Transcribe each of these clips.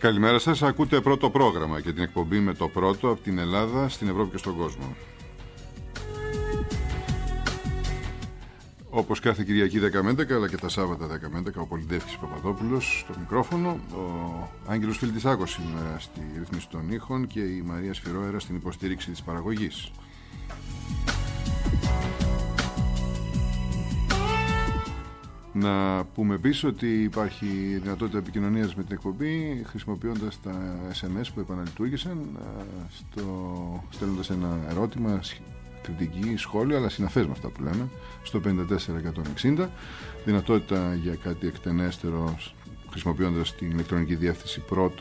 Καλημέρα σας. Ακούτε πρώτο πρόγραμμα και την εκπομπή με το πρώτο από την Ελλάδα στην Ευρώπη και στον κόσμο. Όπως κάθε Κυριακή 10 με 11, αλλά και τα Σάββατα 10 με 11, ο Πολυντεύκης Παπαδόπουλος στο μικρόφωνο, ο Άγγελος Φιλτισάκος σήμερα στη ρύθμιση των ήχων και η Μαρία Σφυρόερα στην υποστήριξη της παραγωγής. Να πούμε επίσης ότι υπάρχει δυνατότητα επικοινωνίας με την εκπομπή χρησιμοποιώντας τα SMS που επαναλειτουργήσαν, στέλνοντας ένα ερώτημα, κριτική, σχόλιο, αλλά συναφές με αυτά που λέμε, στο 54160. Δυνατότητα για κάτι εκτενέστερο χρησιμοποιώντας την ηλεκτρονική διεύθυνση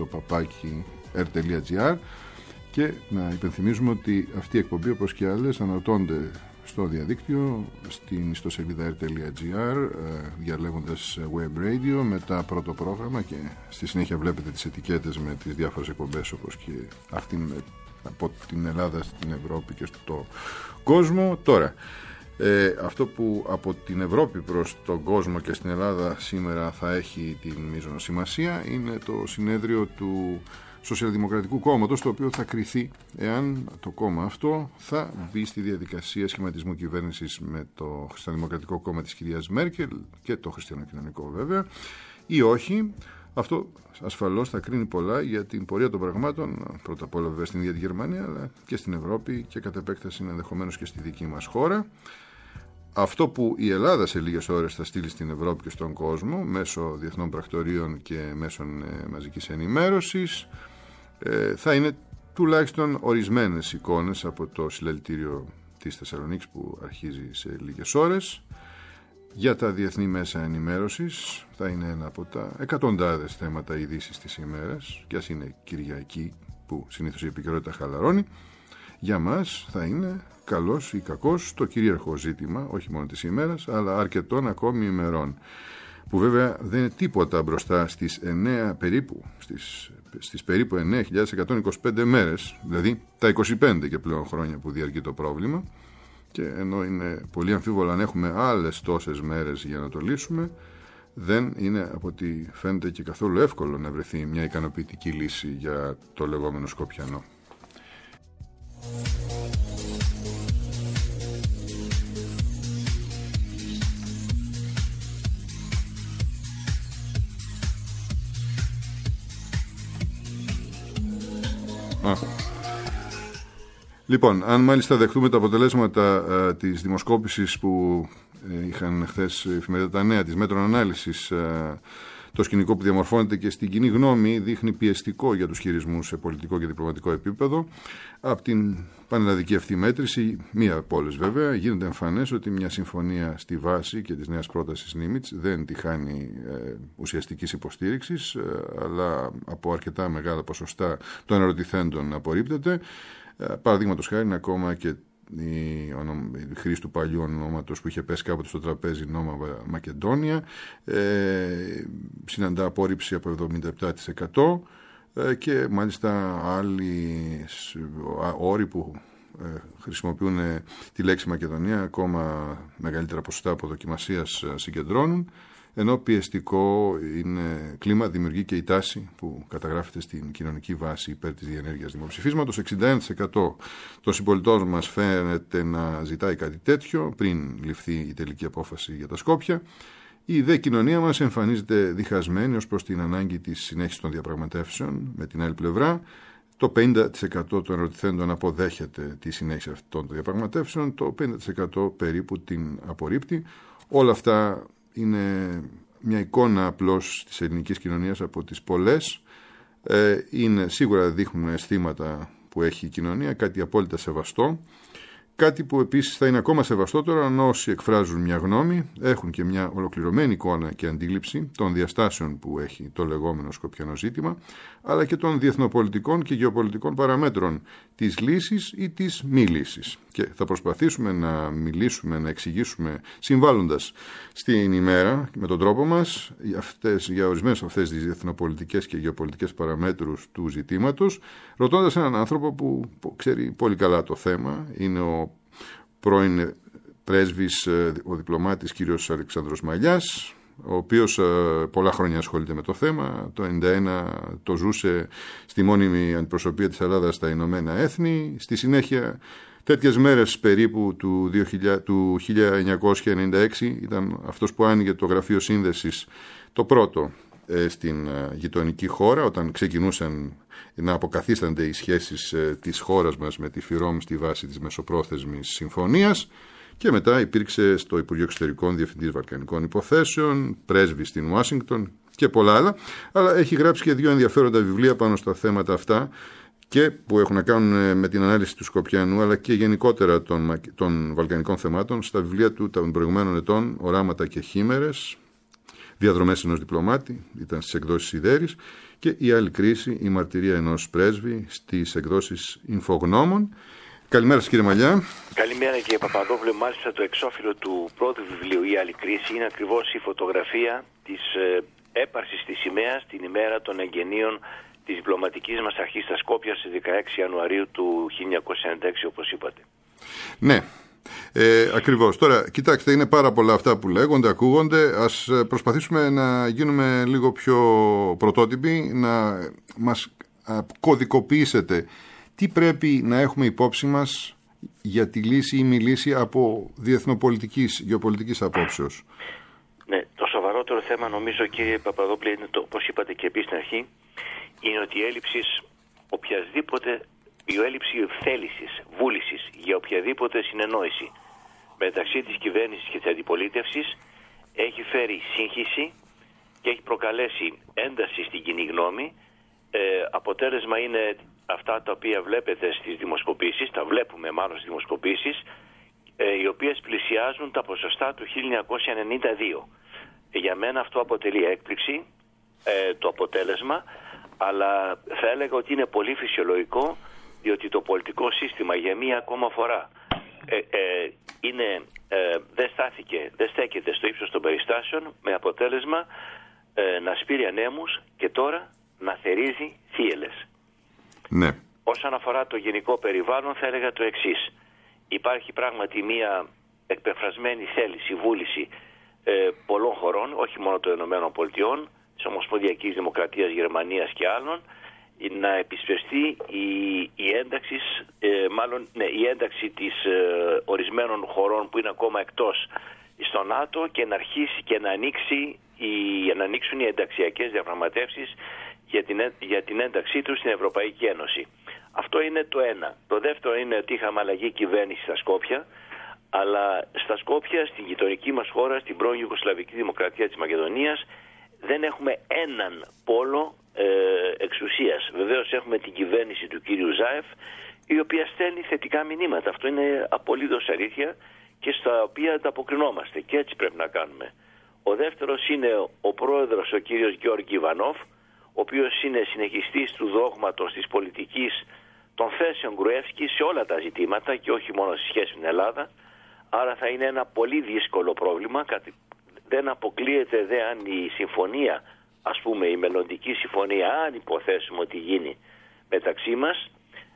proto@r.gr. Και να υπενθυμίζουμε ότι αυτή η εκπομπή, όπως και άλλες, αναρτώνται στο διαδίκτυο, στην ιστοσελίδα r.gr, διαλέγοντας web radio, μετά πρώτο πρόγραμμα, και στη συνέχεια βλέπετε τις ετικέτες με τις διάφορες εκπομπές, όπως και αυτή από την Ελλάδα στην Ευρώπη και στο κόσμο. Τώρα, αυτό που από την Ευρώπη προς τον κόσμο και στην Ελλάδα σήμερα θα έχει την μείζωνα σημασία είναι το συνέδριο του Σοσιαλδημοκρατικού Κόμματος, το οποίο θα κριθεί εάν το κόμμα αυτό θα μπει στη διαδικασία σχηματισμού κυβέρνησης με το Χριστιανοδημοκρατικό Κόμμα της κυρίας Μέρκελ και το Χριστιανοκοινωνικό βέβαια ή όχι. Αυτό ασφαλώς θα κρίνει πολλά για την πορεία των πραγμάτων, πρώτα απ' όλα βέβαια στην ίδια τη Γερμανία, αλλά και στην Ευρώπη και κατ' επέκταση ενδεχομένως και στη δική μας χώρα. Αυτό που η Ελλάδα σε λίγες ώρες θα στείλει στην Ευρώπη και στον κόσμο μέσω διεθνών πρακτορείων και μέσων μαζικής ενημέρωσης θα είναι τουλάχιστον ορισμένες εικόνες από το συλλαλητήριο της Θεσσαλονίκης που αρχίζει σε λίγες ώρες. Για τα διεθνή μέσα ενημέρωσης θα είναι ένα από τα εκατοντάδες θέματα ειδήσεις της ημέρας, και ας είναι Κυριακή που συνήθως η επικαιρότητα χαλαρώνει. Για μας θα είναι, καλός ή κακός, το κυρίαρχο ζήτημα όχι μόνο της ημέρας αλλά αρκετών ακόμη ημερών, που βέβαια δεν είναι τίποτα μπροστά στις 9 περίπου, στις περίπου 9.125 μέρες, δηλαδή τα 25 και πλέον χρόνια που διαρκεί το πρόβλημα. Και ενώ είναι πολύ αμφίβολο αν έχουμε άλλες τόσες μέρες για να το λύσουμε, δεν είναι από ό,τι φαίνεται και καθόλου εύκολο να βρεθεί μια ικανοποιητική λύση για το λεγόμενο Σκοπιανό. Λοιπόν, αν μάλιστα δεχτούμε τα αποτελέσματα της δημοσκόπησης που είχαν χθες η εφημερίδα Τα Νέα, της μέτρων ανάλυσης, το σκηνικό που διαμορφώνεται και στην κοινή γνώμη δείχνει πιεστικό για τους χειρισμούς σε πολιτικό και διπλωματικό επίπεδο. Από την πανελλαδική αυτή μέτρηση, μία από όλες βέβαια, γίνεται εμφανές ότι μια συμφωνία στη βάση και της νέας πρότασης Νίμιτς δεν τη χάνει ουσιαστικής υποστήριξης, αλλά από αρκετά μεγάλα ποσοστά των ερωτηθέντων απορρίπτεται. Παραδείγματος χάρη είναι ακόμα και η χρήση του παλιού ονόματος που είχε πέσει κάποτε στο τραπέζι, Νόμα Μακεδόνια, συναντά απόρριψη από 77%, και μάλιστα άλλοι όροι που χρησιμοποιούν τη λέξη Μακεδονία ακόμα μεγαλύτερα ποσοστά αποδοκιμασίας συγκεντρώνουν, ενώ πιεστικό είναι κλίμα δημιουργεί και η τάση που καταγράφεται στην κοινωνική βάση υπέρ της διενέργειας δημοψηφίσματος. 61% των συμπολιτών μας φαίνεται να ζητάει κάτι τέτοιο πριν ληφθεί η τελική απόφαση για τα Σκόπια. Η δε κοινωνία μας εμφανίζεται διχασμένη ως προς την ανάγκη της συνέχισης των διαπραγματεύσεων. Με την άλλη πλευρά, το 50% των ερωτηθέντων αποδέχεται τη συνέχιση αυτών των διαπραγματεύσεων, το 50% περίπου την απορρίπτει. Όλα αυτά είναι μια εικόνα απλώς της ελληνικής κοινωνίας από τις πολλές. Είναι σίγουρα δείχνουν αισθήματα που έχει η κοινωνία, κάτι απόλυτα σεβαστό. Κάτι που επίσης θα είναι ακόμα σεβαστότερο αν όσοι εκφράζουν μια γνώμη έχουν και μια ολοκληρωμένη εικόνα και αντίληψη των διαστάσεων που έχει το λεγόμενο σκοπιανό ζήτημα, αλλά και των διεθνοπολιτικών και γεωπολιτικών παραμέτρων της λύσης ή της μη λύσης. Και θα προσπαθήσουμε να μιλήσουμε, να εξηγήσουμε, συμβάλλοντας στην ημέρα με τον τρόπο μας για ορισμένες αυτές τις διεθνοπολιτικές και γεωπολιτικές παραμέτρους του ζητήματος, ρωτώντας έναν άνθρωπο που ξέρει πολύ καλά το θέμα. Είναι ο πρώην πρέσβης, ο διπλωμάτης κ. Αλεξάνδρος Μαλιάς, ο οποίος πολλά χρόνια ασχολείται με το θέμα. Το 1991 το ζούσε στη μόνιμη αντιπροσωπεία της Ελλάδας στα Ηνωμένα Έθνη. Στη συνέχεια, τέτοιες μέρες περίπου του 1996 ήταν αυτός που άνοιγε το γραφείο σύνδεσης, το πρώτο στην γειτονική χώρα, όταν ξεκινούσαν να αποκαθίστανται οι σχέσεις της χώρας μας με τη ΦΥΡΟΜ στη βάση της Μεσοπρόθεσμης Συμφωνίας, και μετά υπήρξε στο Υπουργείο Εξωτερικών Διευθυντής Βαλκανικών Υποθέσεων, πρέσβης στην Ουάσιγκτον και πολλά άλλα. Αλλά έχει γράψει και 2 ενδιαφέροντα βιβλία πάνω στα θέματα αυτά, και που έχουν να κάνουν με την ανάλυση του Σκοπιανού, αλλά και γενικότερα των βαλκανικών θεμάτων. Στα βιβλία του των προηγουμένων ετών, Οράματα και Χήμερες, Διαδρομές ενός διπλωμάτη, ήταν στις εκδόσεις Ιδέρης, και Η άλλη κρίση, η μαρτυρία ενός πρέσβη, στις εκδόσεις Ινφογνώμων. Καλημέρα σας, κύριε Μαλιά. Καλημέρα, κύριε Παπαδόπουλε. Μάλιστα, το εξώφυλλο του πρώτου βιβλίου, Η άλλη κρίση, είναι ακριβώς η φωτογραφία της έπαρσης της σημαίας την ημέρα των εγγενείων της διπλωματικής μας αρχής στα Σκόπια στις 16 Ιανουαρίου του 1996, όπως είπατε. Ναι. Ακριβώς. Τώρα, κοιτάξτε, είναι πάρα πολλά αυτά που λέγονται, ακούγονται. Ας προσπαθήσουμε να γίνουμε λίγο πιο πρωτότυποι, να μας κωδικοποιήσετε τι πρέπει να έχουμε υπόψη μας για τη λύση ή μη λύση από διεθνοπολιτικής, γεωπολιτικής απόψεως. Ναι, το σοβαρότερο θέμα, νομίζω, κύριε Παπαδόπουλε, είναι το, όπως είπατε και επίσης στην αρχή, είναι ότι η έλλειψη θέλησης, βούλησης για οποιαδήποτε συνεννόηση μεταξύ της κυβέρνησης και της αντιπολίτευσης έχει φέρει σύγχυση και έχει προκαλέσει ένταση στην κοινή γνώμη. Αποτέλεσμα είναι αυτά τα οποία βλέπετε στις δημοσκοπήσεις, τα βλέπουμε μάλλον στις δημοσκοπήσεις, οι οποίες πλησιάζουν τα ποσοστά του 1992. Για μένα αυτό αποτελεί έκπληξη, το αποτέλεσμα, αλλά θα έλεγα ότι είναι πολύ φυσιολογικό, διότι το πολιτικό σύστημα για μία ακόμα φορά δεν στέκεται στο ύψος των περιστάσεων, με αποτέλεσμα να σπείρει ανέμους και τώρα να θερίζει θύελλες. Ναι. Όσον αφορά το γενικό περιβάλλον, θα έλεγα το εξής. Υπάρχει πράγματι μία εκπεφρασμένη θέληση, βούληση πολλών χωρών, όχι μόνο των ΗΠΑ, της Ομοσπονδιακής Δημοκρατίας Γερμανίας και άλλων, να επισπευστεί η ένταξη της ορισμένων χωρών που είναι ακόμα εκτός στο ΝΑΤΟ, και να αρχίσει και να ανοίξουν οι ενταξιακές διαπραγματεύσεις για την ένταξή τους στην Ευρωπαϊκή Ένωση. Αυτό είναι το ένα. Το δεύτερο είναι ότι είχαμε αλλαγή κυβέρνηση στα Σκόπια, αλλά στα Σκόπια, στην γειτονική μας χώρα, στην πρώην Ιουγκοσλαβική Δημοκρατία της Μακεδονίας, δεν έχουμε έναν πόλο εξουσίας. Βεβαίως έχουμε την κυβέρνηση του κύριου Ζάεφ, η οποία στέλνει θετικά μηνύματα. Αυτό είναι απολύτως αλήθεια και στα οποία ανταποκρινόμαστε, και έτσι πρέπει να κάνουμε. Ο δεύτερος είναι ο πρόεδρος, ο κύριος Γιώργη Ιβανόφ, ο οποίος είναι συνεχιστής του δόγματος της πολιτικής των θέσεων Γκρουεύσκη σε όλα τα ζητήματα και όχι μόνο στη σχέση με την Ελλάδα. Άρα θα είναι ένα πολύ δύσκολο πρόβλημα. Δεν αποκλείεται αν η συμφωνία, ας πούμε η μελλοντική συμφωνία, αν υποθέσουμε ότι γίνει μεταξύ μας,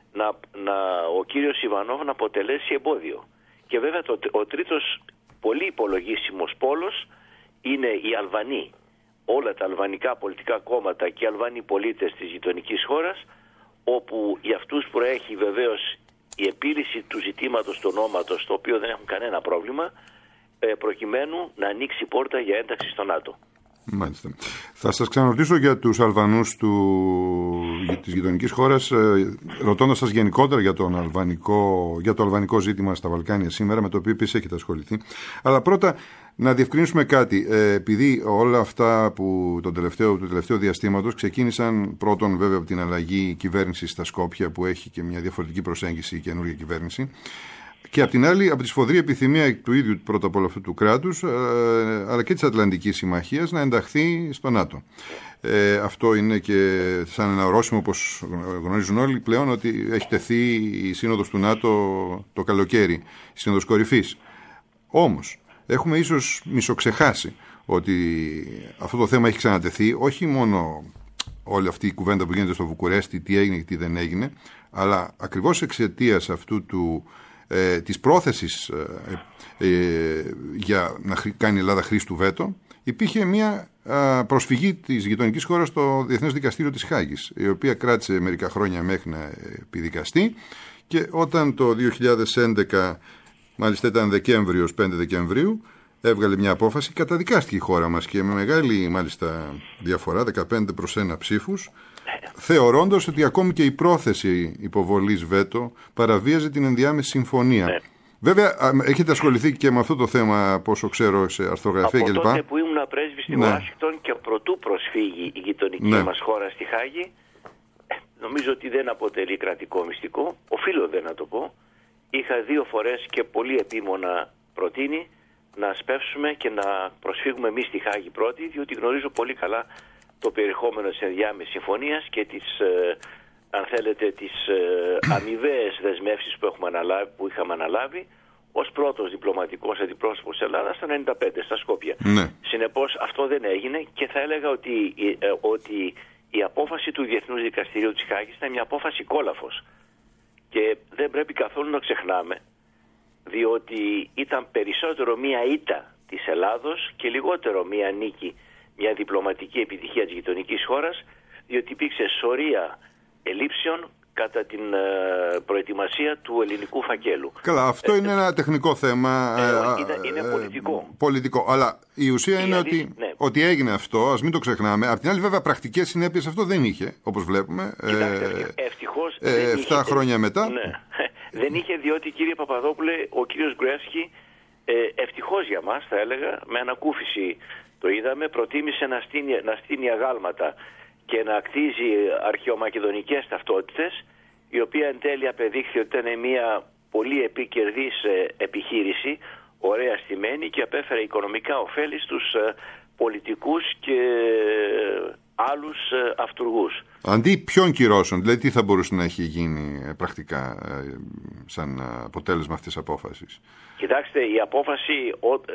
ο κύριος Ιβανόφ να αποτελέσει εμπόδιο. Και βέβαια ο τρίτος πολύ υπολογίσιμος πόλος είναι οι Αλβανοί. Όλα τα αλβανικά πολιτικά κόμματα και οι Αλβανοί πολίτες της γειτονικής χώρας, όπου για αυτούς προέχει βεβαίως η επίλυση του ζητήματος του ονόματος, το οποίο δεν έχουν κανένα πρόβλημα, προκειμένου να ανοίξει η πόρτα για ένταξη στο ΝΑΤΟ. Μάλιστα. Θα σας ξαναρωτήσω για τους Αλβανούς της γειτονικής χώρας, ρωτώντας σας γενικότερα για το αλβανικό ζήτημα στα Βαλκάνια σήμερα, με το οποίο επίσης έχετε ασχοληθεί. Αλλά πρώτα να διευκρινίσουμε κάτι. Επειδή όλα αυτά που του τελευταίου διαστήματος ξεκίνησαν πρώτον βέβαια από την αλλαγή κυβέρνησης στα Σκόπια, που έχει και μια διαφορετική προσέγγιση η καινούργια κυβέρνηση, και απ' την άλλη από τη σφοδρή επιθυμία του ίδιου πρώτα απ' όλο αυτού του κράτους, αλλά και της Ατλαντικής Συμμαχίας, να ενταχθεί στο ΝΑΤΟ. Αυτό είναι και σαν ένα ορόσημο, όπως γνωρίζουν όλοι πλέον, ότι έχει τεθεί η Σύνοδος του ΝΑΤΟ το καλοκαίρι, η Σύνοδος Κορυφής. Όμως έχουμε ίσως μισοξεχάσει ότι αυτό το θέμα έχει ξανατεθεί, όχι μόνο όλη αυτή η κουβέντα που γίνεται στο Βουκουρέστι, τι έγινε και τι δεν έγινε, αλλά ακριβώς εξαιτίας αυτού της πρόθεσης για να κάνει η Ελλάδα χρήση του βέτο, υπήρχε μια προσφυγή της γειτονικής χώρας στο Διεθνές Δικαστήριο της Χάγης, η οποία κράτησε μερικά χρόνια μέχρι να επιδικαστεί, και όταν το 2011, μάλιστα ήταν Δεκέμβριος, 5 Δεκεμβρίου, έβγαλε μια απόφαση, καταδικάστηκε η χώρα μας και με μεγάλη μάλιστα διαφορά, 15-1 ψήφους, θεωρώντας ότι ακόμη και η πρόθεση υποβολής βέτο παραβίαζε την ενδιάμεση συμφωνία. Ναι. Βέβαια, έχετε ασχοληθεί και με αυτό το θέμα, πόσο ξέρω, σε αρθρογραφία κλπ. Από τότε που ήμουν πρέσβης στη Ουάσιγκτον και προτού προσφύγει η γειτονική μας χώρα στη Χάγη, νομίζω ότι δεν αποτελεί κρατικό μυστικό, οφείλω δεν να το πω. Είχα 2 φορές και πολύ επίμονα προτείνει να σπεύσουμε και να προσφύγουμε εμείς στη Χάγη πρώτη, διότι γνωρίζω πολύ καλά το περιεχόμενο της ενδιάμεσης συμφωνίας και τις, αν θέλετε, τις αμοιβαίες δεσμεύσεις που είχαμε αναλάβει ως πρώτος διπλωματικός αντιπρόσωπος της Ελλάδας το 1995 στα Σκόπια. Ναι. Συνεπώς αυτό δεν έγινε και θα έλεγα ότι η απόφαση του Διεθνούς Δικαστηρίου της Χάγης ήταν μια απόφαση κόλαφος και δεν πρέπει καθόλου να ξεχνάμε, διότι ήταν περισσότερο μια ήττα της Ελλάδος και λιγότερο μια νίκη, μια διπλωματική επιτυχία της γειτονικής χώρας, διότι υπήρξε σωρία ελλείψεων κατά την προετοιμασία του ελληνικού φακέλου. Καλά, αυτό είναι ένα τεχνικό θέμα. Είναι πολιτικό. Πολιτικό. Αλλά η ουσία είναι ότι έγινε αυτό, ας μην το ξεχνάμε. Απ' την άλλη, βέβαια, πρακτικές συνέπειες αυτό δεν είχε, όπως βλέπουμε. Ευτυχώς. 7 χρόνια μετά. Ναι. Δεν είχε, διότι, κύριε Παπαδόπουλε, ο κύριος Γκρεύσκι, ευτυχώς για μας, θα έλεγα, με ανακούφιση το είδαμε, προτίμησε να στείνει αγάλματα και να κτίζει αρχαιομακεδονικές ταυτότητες, η οποία εν τέλει απεδείχθη ότι ήταν μια πολύ επικερδής επιχείρηση, ωραία στημένη, και απέφερε οικονομικά ωφέλη στους πολιτικούς και άλλους αυτουργούς. Αντί ποιων κυρώσεων, δηλαδή τι θα μπορούσε να έχει γίνει πρακτικά σαν αποτέλεσμα αυτής της απόφασης? Κοιτάξτε, η απόφαση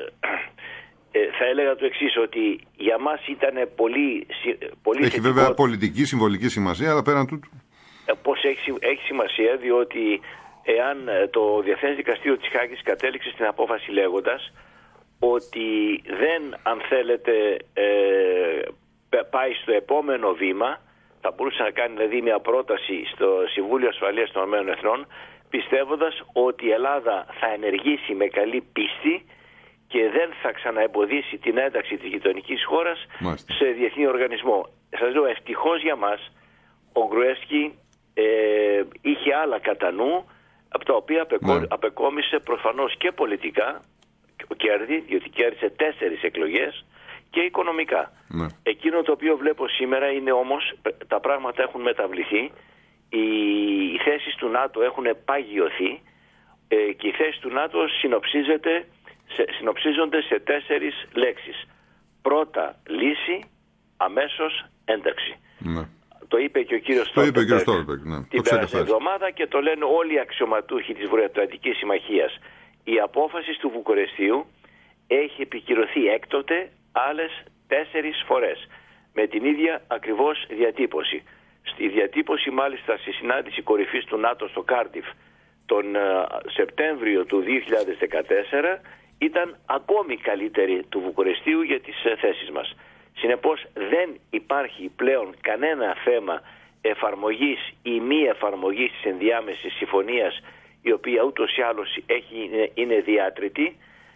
θα έλεγα το εξής, ότι για μας ήταν πολύ έχει θετικό. Βέβαια πολιτική, συμβολική σημασία, αλλά πέραν τούτου. Πώς έχει σημασία, διότι εάν το Διεθνές Δικαστήριο της Χάγης κατέληξε στην απόφαση λέγοντας ότι δεν, αν θέλετε, πάει στο επόμενο βήμα, θα μπορούσε να κάνει δηλαδή μια πρόταση στο Συμβούλιο Ασφαλείας των ΗΕ, πιστεύοντας ότι η Ελλάδα θα ενεργήσει με καλή πίστη και δεν θα ξαναεμποδίσει την ένταξη της γειτονικής χώρας σε διεθνή οργανισμό. Σας λέω, ευτυχώς για μας, ο Γκρουεύσκι είχε άλλα κατά νου, από τα οποία απεκόμισε προφανώς και πολιτικά κέρδη, διότι κέρδισε 4 εκλογές, και οικονομικά. Ναι. Εκείνο το οποίο βλέπω σήμερα είναι όμως, τα πράγματα έχουν μεταβληθεί, οι θέσεις του ΝΑΤΟ έχουν παγιωθεί και οι θέσεις του ΝΑΤΟ συνοψίζονται σε 4 λέξεις. Πρώτα λύση, αμέσως ένταξη. Ναι. Το είπε και ο κύριος Στόλτεμπεργκ την περασμένη εβδομάδα και το λένε όλοι οι αξιωματούχοι της Βορειοατλαντικής Συμμαχίας. Η απόφαση του Βουκουρεστίου έχει επικυρωθεί έκτοτε άλλες 4 φορές με την ίδια ακριβώς διατύπωση. Στη διατύπωση μάλιστα στη συνάντηση κορυφής του ΝΑΤΟ στο Κάρντιφ τον Σεπτέμβριο του 2014 ήταν ακόμη καλύτερη του Βουκουρεστίου για τις θέσεις μας. Συνεπώς δεν υπάρχει πλέον κανένα θέμα εφαρμογής ή μη εφαρμογής της ενδιάμεσης συμφωνίας, η οποία ούτως ή άλλως είναι διάτρητη,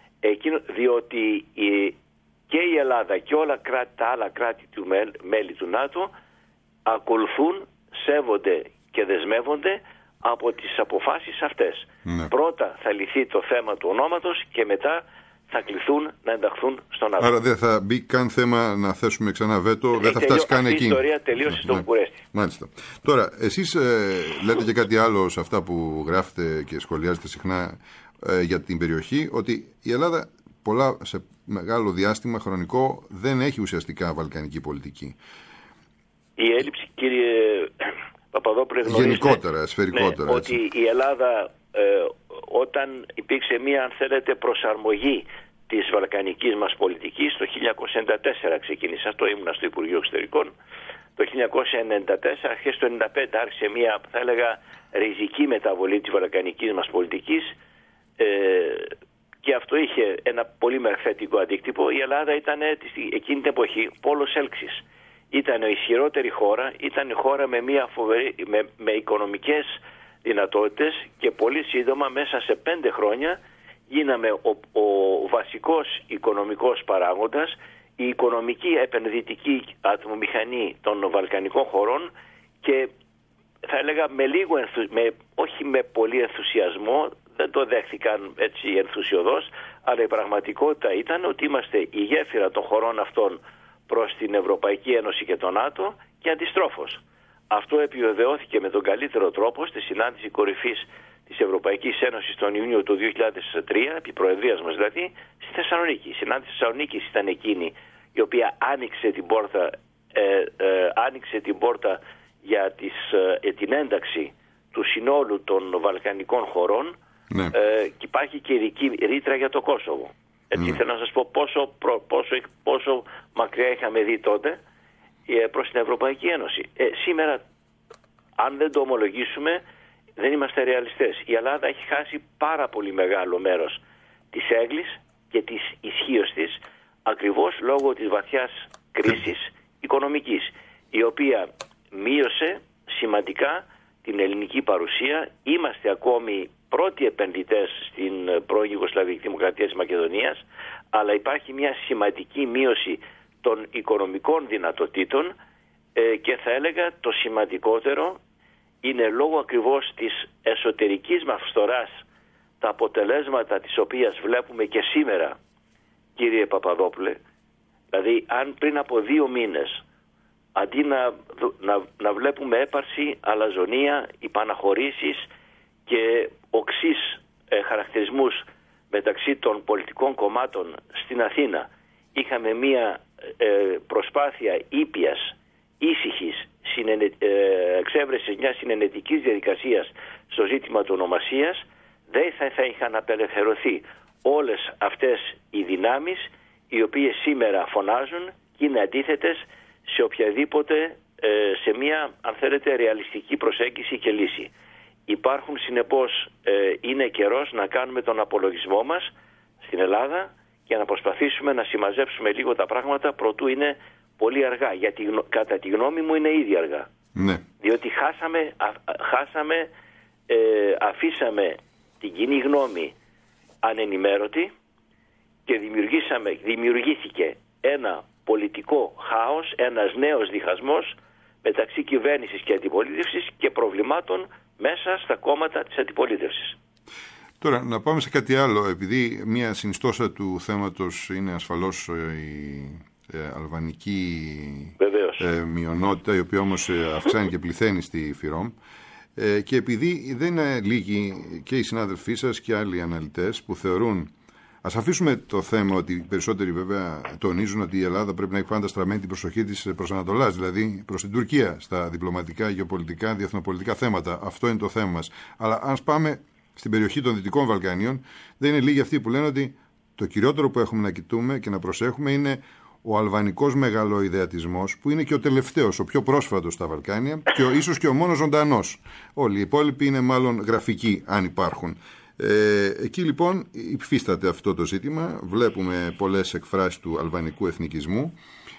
διότι και η Ελλάδα και όλα τα άλλα κράτη μέλη του ΝΑΤΟ ακολουθούν, σέβονται και δεσμεύονται από τις αποφάσεις αυτές. Ναι. Πρώτα θα λυθεί το θέμα του ονόματος και μετά θα κληθούν να ενταχθούν στον ΝΑΤΟ. Άρα δεν θα μπει καν θέμα να θέσουμε ξανά βέτο, δεν θα φτάσει καν εκεί. Η ιστορία τελείωσε στον Βουκουρέστι. Μάλιστα. Τώρα, εσείς λέτε και κάτι άλλο σε αυτά που γράφετε και σχολιάζετε συχνά για την περιοχή, ότι η Ελλάδα σε μεγάλο διάστημα χρονικό δεν έχει ουσιαστικά βαλκανική πολιτική. Η έλλειψη, κύριε Παπαδόπουλε, γενικότερα, σφαιρικότερα. Ναι, ότι η Ελλάδα όταν υπήρξε μία, αν θέλετε, προσαρμογή της βαλκανικής μας πολιτικής, το 1994 ξεκίνησε αυτό, ήμουνα στο Υπουργείο Εξωτερικών, το 1994, αρχές του 1995 άρχισε μία, θα έλεγα, ριζική μεταβολή της βαλκανικής μας πολιτικής και αυτό είχε ένα πολύ θετικό αντίκτυπο. Η Ελλάδα ήταν εκείνη την εποχή πόλος έλξης. Ήταν η ισχυρότερη χώρα, ήταν η χώρα με μια με οικονομικές δυνατότητες, και πολύ σύντομα, μέσα σε 5 χρόνια, γίναμε ο βασικός οικονομικός παράγοντας, η οικονομική επενδυτική ατμομηχανή των βαλκανικών χωρών, και θα έλεγα όχι με πολύ ενθουσιασμό, δεν το δέχθηκαν έτσι ενθουσιωδώς, αλλά η πραγματικότητα ήταν ότι είμαστε η γέφυρα των χωρών αυτών προς την Ευρωπαϊκή Ένωση και τον ΝΑΤΟ, και αντιστρόφως. Αυτό επιβεβαιώθηκε με τον καλύτερο τρόπο στη συνάντηση κορυφής της Ευρωπαϊκής Ένωσης τον Ιούνιο του 2003, επί προεδρίας μας δηλαδή, στη Θεσσαλονίκη. Η συνάντηση της Θεσσαλονίκης ήταν εκείνη η οποία άνοιξε την πόρτα για την ένταξη του συνόλου των βαλκανικών χωρών, ναι. Και υπάρχει και ειδική ρήτρα για το Κόσοβο. Έτσι, θέλω να σας πω πόσο μακριά είχαμε δει τότε προς την Ευρωπαϊκή Ένωση. Σήμερα, αν δεν το ομολογήσουμε, δεν είμαστε ρεαλιστές. Η Ελλάδα έχει χάσει πάρα πολύ μεγάλο μέρος της έγκλης και της ισχύως της, ακριβώς λόγω της βαθιάς κρίσης οικονομικής, η οποία μείωσε σημαντικά την ελληνική παρουσία. Είμαστε ακόμη πρώτοι επενδυτές στην πρώην Ιουγκοσλαβική Δημοκρατία της Μακεδονίας, αλλά υπάρχει μια σημαντική μείωση των οικονομικών δυνατοτήτων, και θα έλεγα το σημαντικότερο είναι λόγω ακριβώς της εσωτερικής μας φθοράς, τα αποτελέσματα της οποίας βλέπουμε και σήμερα, κύριε Παπαδόπουλε. Δηλαδή, αν πριν από 2 μήνες, αντί να βλέπουμε έπαρση, αλαζονία, υπαναχωρήσεις και οξύς χαρακτηρισμούς μεταξύ των πολιτικών κομμάτων στην Αθήνα, είχαμε μία προσπάθεια ήπιας, ήσυχης εξέβρεσης μιας συνενετικής διαδικασίας στο ζήτημα του ονομασίας, δεν θα είχαν απελευθερωθεί όλες αυτές οι δυνάμεις οι οποίες σήμερα φωνάζουν και είναι αντίθετες σε οποιαδήποτε, σε μια, αν θέλετε, ρεαλιστική προσέγγιση και λύση. Υπάρχουν συνεπώς, είναι καιρός να κάνουμε τον απολογισμό μας στην Ελλάδα και να προσπαθήσουμε να συμμαζέψουμε λίγο τα πράγματα προτού είναι πολύ αργά, γιατί κατά τη γνώμη μου είναι ήδη αργά. Ναι. Διότι αφήσαμε την κοινή γνώμη ανενημέρωτη και δημιουργήθηκε ένα πολιτικό χάος, ένας νέος διχασμός μεταξύ κυβέρνησης και αντιπολίτευσης και προβλημάτων μέσα στα κόμματα της αντιπολίτευσης. Τώρα, να πάμε σε κάτι άλλο, επειδή μια συνιστόσα του θέματος είναι ασφαλώς η αλβανική μειονότητα, η οποία όμως αυξάνει και πληθαίνει στη ΦΥΡΟΜ, και επειδή δεν είναι λίγοι και οι συνάδελφοί σας και άλλοι αναλυτές που θεωρούν, ας αφήσουμε το θέμα ότι οι περισσότεροι βέβαια τονίζουν ότι η Ελλάδα πρέπει να έχει πάντα στραμμένη την προσοχή της προς Ανατολάς, δηλαδή προς την Τουρκία, στα διπλωματικά, γεωπολιτικά, διεθνοπολιτικά θέματα. Αυτό είναι το θέμα μας. Αλλά αν πάμε στην περιοχή των Δυτικών Βαλκανίων, δεν είναι λίγοι αυτοί που λένε ότι το κυριότερο που έχουμε να κοιτούμε και να προσέχουμε είναι ο αλβανικός μεγαλοειδεατισμός, που είναι και ο τελευταίος, ο πιο πρόσφατος στα Βαλκάνια και ίσως και ο μόνος ζωντανός. Όλοι οι υπόλοιποι είναι μάλλον γραφικοί, αν υπάρχουν. Εκεί λοιπόν υφίσταται αυτό το ζήτημα. Βλέπουμε πολλές εκφράσεις του αλβανικού εθνικισμού,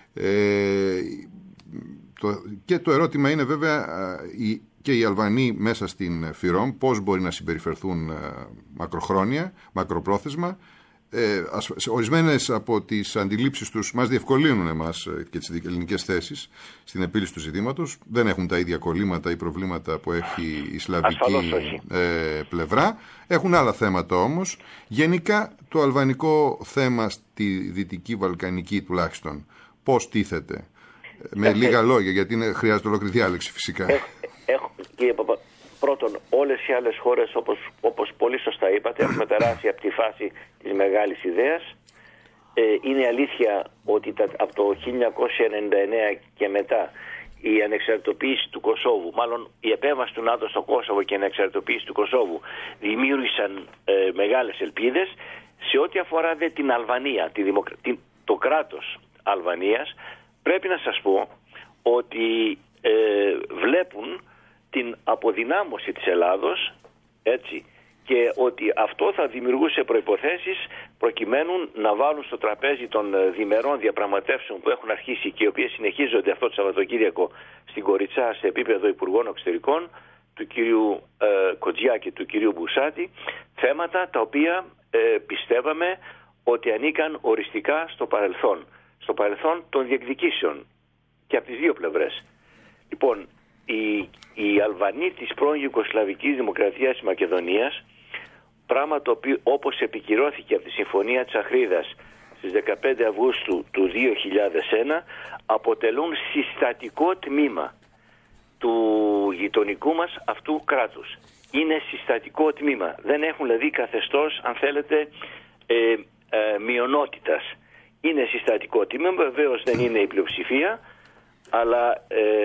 και το ερώτημα είναι βέβαια και οι Αλβανοί μέσα στην ΦΥΡΟΜ πώς μπορεί να συμπεριφερθούν μακροχρόνια, μακροπρόθεσμα. Ορισμένες από τις αντιλήψεις τους μας διευκολύνουν εμάς και τις ελληνικές θέσεις στην επίλυση του ζητήματος. Δεν έχουν τα ίδια κολλήματα ή προβλήματα που έχει η σλαβική πλευρά. Έχουν άλλα θέματα όμως. Γενικά το αλβανικό θέμα στη Δυτική Βαλκανική τουλάχιστον πώς τίθεται? Με λίγα λόγια, γιατί χρειάζεται ολόκληρη διάλεξη φυσικά. Κύριε Παπα, πρώτον, όλες οι άλλες χώρες, όπως πολύ σωστά είπατε, έχουμε περάσει από τη φάση της μεγάλης ιδέας. Είναι αλήθεια ότι από το 1999 και μετά η ανεξαρτητοποίηση του Κωσόβου, μάλλον η επέμβαση του ΝΑΤΟ στο Κόσοβο και η ανεξαρτητοποίηση του Κωσόβου δημιούργησαν μεγάλες ελπίδες. Σε ό,τι αφορά την Αλβανία, το κράτος Αλβανίας, πρέπει να σας πω ότι βλέπουν την αποδυνάμωση της Ελλάδος, έτσι, και ότι αυτό θα δημιουργούσε προϋποθέσεις προκειμένου να βάλουν στο τραπέζι των διμερών διαπραγματεύσεων που έχουν αρχίσει και οι οποίες συνεχίζονται αυτό το Σαββατοκύριακο στην Κοριτσά σε επίπεδο Υπουργών Εξωτερικών, του κυρίου Κοτζιά και του κυρίου Μπουσάτη, θέματα τα οποία πιστεύαμε ότι ανήκαν οριστικά στο παρελθόν των διεκδικήσεων και από τις δύο πλευρές. Λοιπόν, οι Αλβανοί της πρώην Ιουγκοσλαβικής Δημοκρατίας της Μακεδονίας, πράγμα το οποίο όπως επικυρώθηκε από τη Συμφωνία της Αχρίδας στις 15 Αυγούστου του 2001, αποτελούν συστατικό τμήμα του γειτονικού μας αυτού κράτους. Είναι συστατικό τμήμα. Δεν έχουν δηλαδή καθεστώς, αν θέλετε, μειονότητας. Είναι συστατικό τμήμα, βεβαίως δεν είναι η πλειοψηφία, αλλά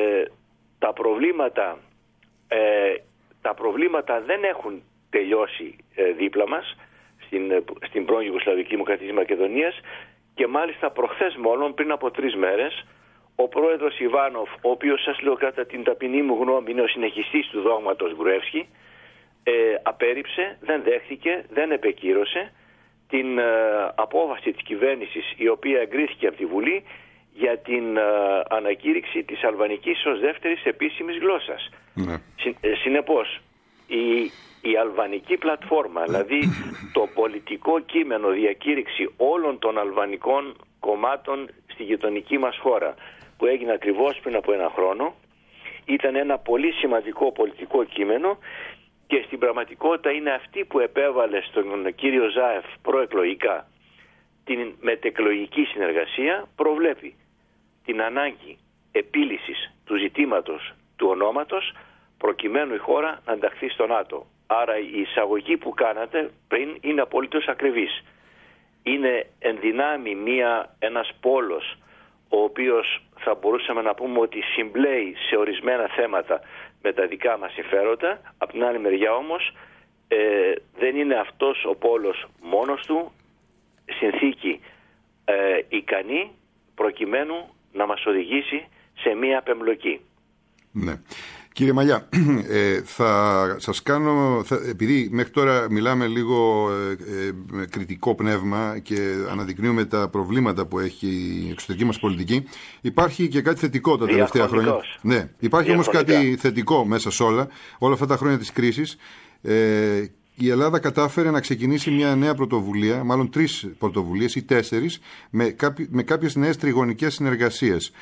τα προβλήματα δεν έχουν τελειώσει δίπλα μας στην πρώην Ιουγκοσλαβική Δημοκρατία της Μακεδονίας, και μάλιστα προχθές μόλον, πριν από 3 μέρες, ο πρόεδρος Ιβάνοφ, ο οποίος, σας λέω κατά την ταπεινή μου γνώμη, είναι ο συνεχιστής του δόγματος Γκρουεύσκη, απέρριψε, δεν δέχθηκε, δεν επεκύρωσε την απόφαση της κυβέρνησης, η οποία εγκρίθηκε από τη Βουλή, για την ανακήρυξη της αλβανικής ως δεύτερης επίσημης γλώσσας. Ναι. Συνεπώς, η αλβανική πλατφόρμα, δηλαδή το πολιτικό κείμενο διακήρυξη όλων των αλβανικών κομμάτων στη γειτονική μας χώρα, που έγινε ακριβώς πριν από 1 χρόνο, ήταν ένα πολύ σημαντικό πολιτικό κείμενο, και στην πραγματικότητα είναι αυτή που επέβαλε στον κύριο Ζάεφ προεκλογικά την μετεκλογική συνεργασία, προβλέπει την ανάγκη επίλυσης του ζητήματος του ονόματος προκειμένου η χώρα να ενταχθεί στο ΝΑΤΟ. Άρα η εισαγωγή που κάνατε πριν είναι απολύτως ακριβής. Είναι εν δυνάμει ένας πόλος ο οποίος θα μπορούσαμε να πούμε ότι συμπλέει σε ορισμένα θέματα με τα δικά μας συμφέροντα. Από την άλλη μεριά όμως δεν είναι αυτός ο πόλος μόνος του συνθήκη ικανή προκειμένου να μας οδηγήσει σε μία απεμπλοκή. Ναι. Κύριε Μαλιά, θα σας κάνω, επειδή μέχρι τώρα μιλάμε λίγο με κριτικό πνεύμα και αναδεικνύουμε τα προβλήματα που έχει η εξωτερική μας πολιτική, υπάρχει και κάτι θετικό τα τελευταία χρόνια. Ναι, υπάρχει όμως κάτι θετικό μέσα σε όλα αυτά τα χρόνια της κρίσης. Η Ελλάδα κατάφερε να ξεκινήσει μια νέα πρωτοβουλία, μάλλον 3 πρωτοβουλίες ή 4, με κάποιες νέες τριγωνικές συνεργασίες.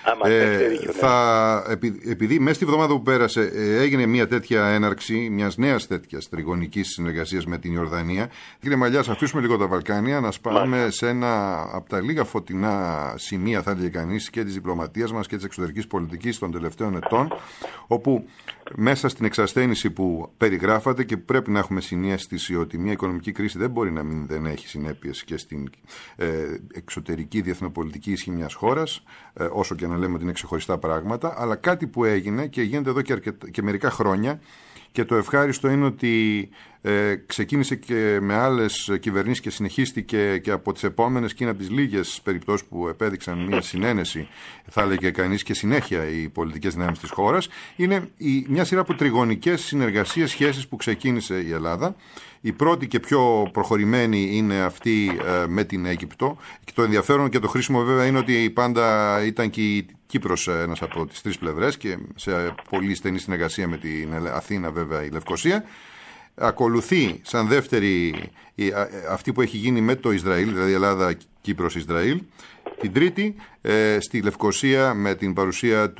Επειδή μέσα στη βδομάδα που πέρασε έγινε μια τέτοια έναρξη μιας νέας τέτοιας τριγωνικής συνεργασίας με την Ιορδανία. Κύριε Μαλιά, ας αφήσουμε λίγο τα Βαλκάνια, να σπάμε σε ένα από τα λίγα φωτεινά σημεία, θα έλεγε κανείς, και της διπλωματίας μας και της εξωτερικής πολιτικής των τελευταίων ετών, όπου μέσα στην εξασθένηση που περιγράφατε και που πρέπει να έχουμε συνέστηση ότι μια οικονομική κρίση δεν μπορεί να δεν έχει συνέπειες και στην εξωτερική διεθνοπολιτική ισχύ μιας χώρας, όσο και να λέμε ότι είναι ξεχωριστά πράγματα, αλλά κάτι που έγινε και γίνεται εδώ και μερικά χρόνια, και το ευχάριστο είναι ότι ξεκίνησε και με άλλες κυβερνήσεις και συνεχίστηκε και από τις επόμενες, και είναι από τις λίγες περιπτώσεις που επέδειξαν μια συνένεση, θα έλεγε κανείς, και συνέχεια οι πολιτικές δυνάμεις της χώρας. Είναι μια σειρά από τριγωνικές συνεργασίες, σχέσεις που ξεκίνησε η Ελλάδα. Η πρώτη και πιο προχωρημένη είναι αυτή με την Αίγυπτο. Και το ενδιαφέρον και το χρήσιμο βέβαια είναι ότι πάντα ήταν και η Κύπρος ένας από τις 3 πλευρές και σε πολύ στενή συνεργασία με την Αθήνα βέβαια η Λευκοσία. Ακολουθεί σαν δεύτερη αυτή που έχει γίνει με το Ισραήλ, δηλαδή Ελλάδα, Κύπρος, Ισραήλ. Την τρίτη στη Λευκοσία με την παρουσία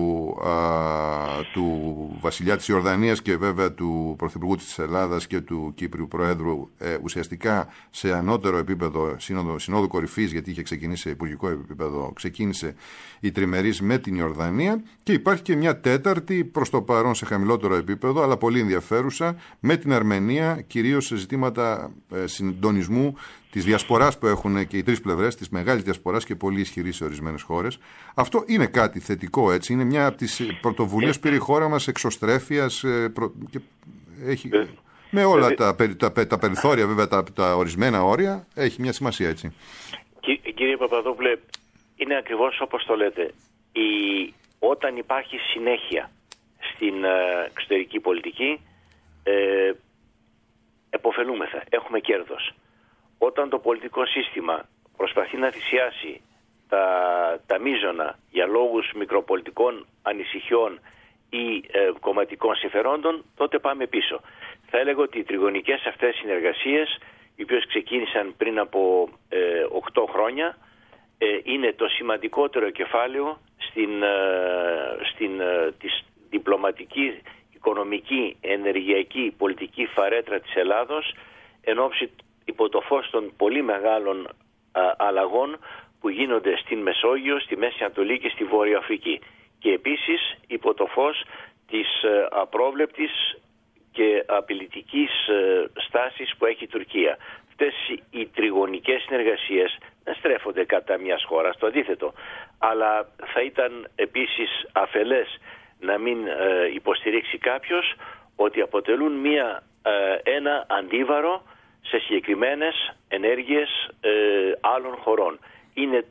του βασιλιά της Ιορδανίας και βέβαια του Πρωθυπουργού της Ελλάδας και του Κύπριου Προέδρου, ουσιαστικά σε ανώτερο επίπεδο συνόδου κορυφής, γιατί είχε ξεκινήσει σε υπουργικό επίπεδο, ξεκίνησε η τριμερής με την Ιορδανία, και υπάρχει και μια τέταρτη προς το παρόν σε χαμηλότερο επίπεδο αλλά πολύ ενδιαφέρουσα με την Αρμενία, κυρίως σε ζητήματα συντονισμού της διασποράς που έχουν και οι 3 πλευρές, της μεγάλης διασποράς και πολύ ισχυρή σε ορισμένες χώρες. Αυτό είναι κάτι θετικό, έτσι. Είναι μια από τις πρωτοβουλίες που πήρε η χώρα μας εξωστρέφειας και έχει, με όλα τα περιθώρια βέβαια, τα ορισμένα όρια, έχει μια σημασία, έτσι. Κύριε Παπαδόπουλε, είναι ακριβώς όπως το λέτε. Όταν υπάρχει συνέχεια στην εξωτερική πολιτική, ωφελούμεθα, έχουμε κέρδος. Όταν το πολιτικό σύστημα προσπαθεί να θυσιάσει τα μείζωνα για λόγους μικροπολιτικών ανησυχιών ή κομματικών συμφερόντων, τότε πάμε πίσω. Θα έλεγα ότι οι τριγωνικές αυτές συνεργασίες, οι οποίες ξεκίνησαν πριν από 8 χρόνια, είναι το σημαντικότερο κεφάλαιο στην διπλωματική, οικονομική, ενεργειακή, πολιτική φαρέτρα της Ελλάδος, εν ώψη υπό το φως των πολύ μεγάλων αλλαγών που γίνονται στην Μεσόγειο, στη Μέση Ανατολή και στη Βόρεια Αφρική. Και επίσης υπό το φως της απρόβλεπτης και απειλητικής στάσης που έχει η Τουρκία. Αυτές οι τριγωνικές συνεργασίες δεν στρέφονται κατά μιας χώρας, το αντίθετο. Αλλά θα ήταν επίσης αφελές να μην υποστηρίξει κάποιος ότι αποτελούν ένα αντίβαρο σε συγκεκριμένες ενέργειες άλλων χωρών. Είναι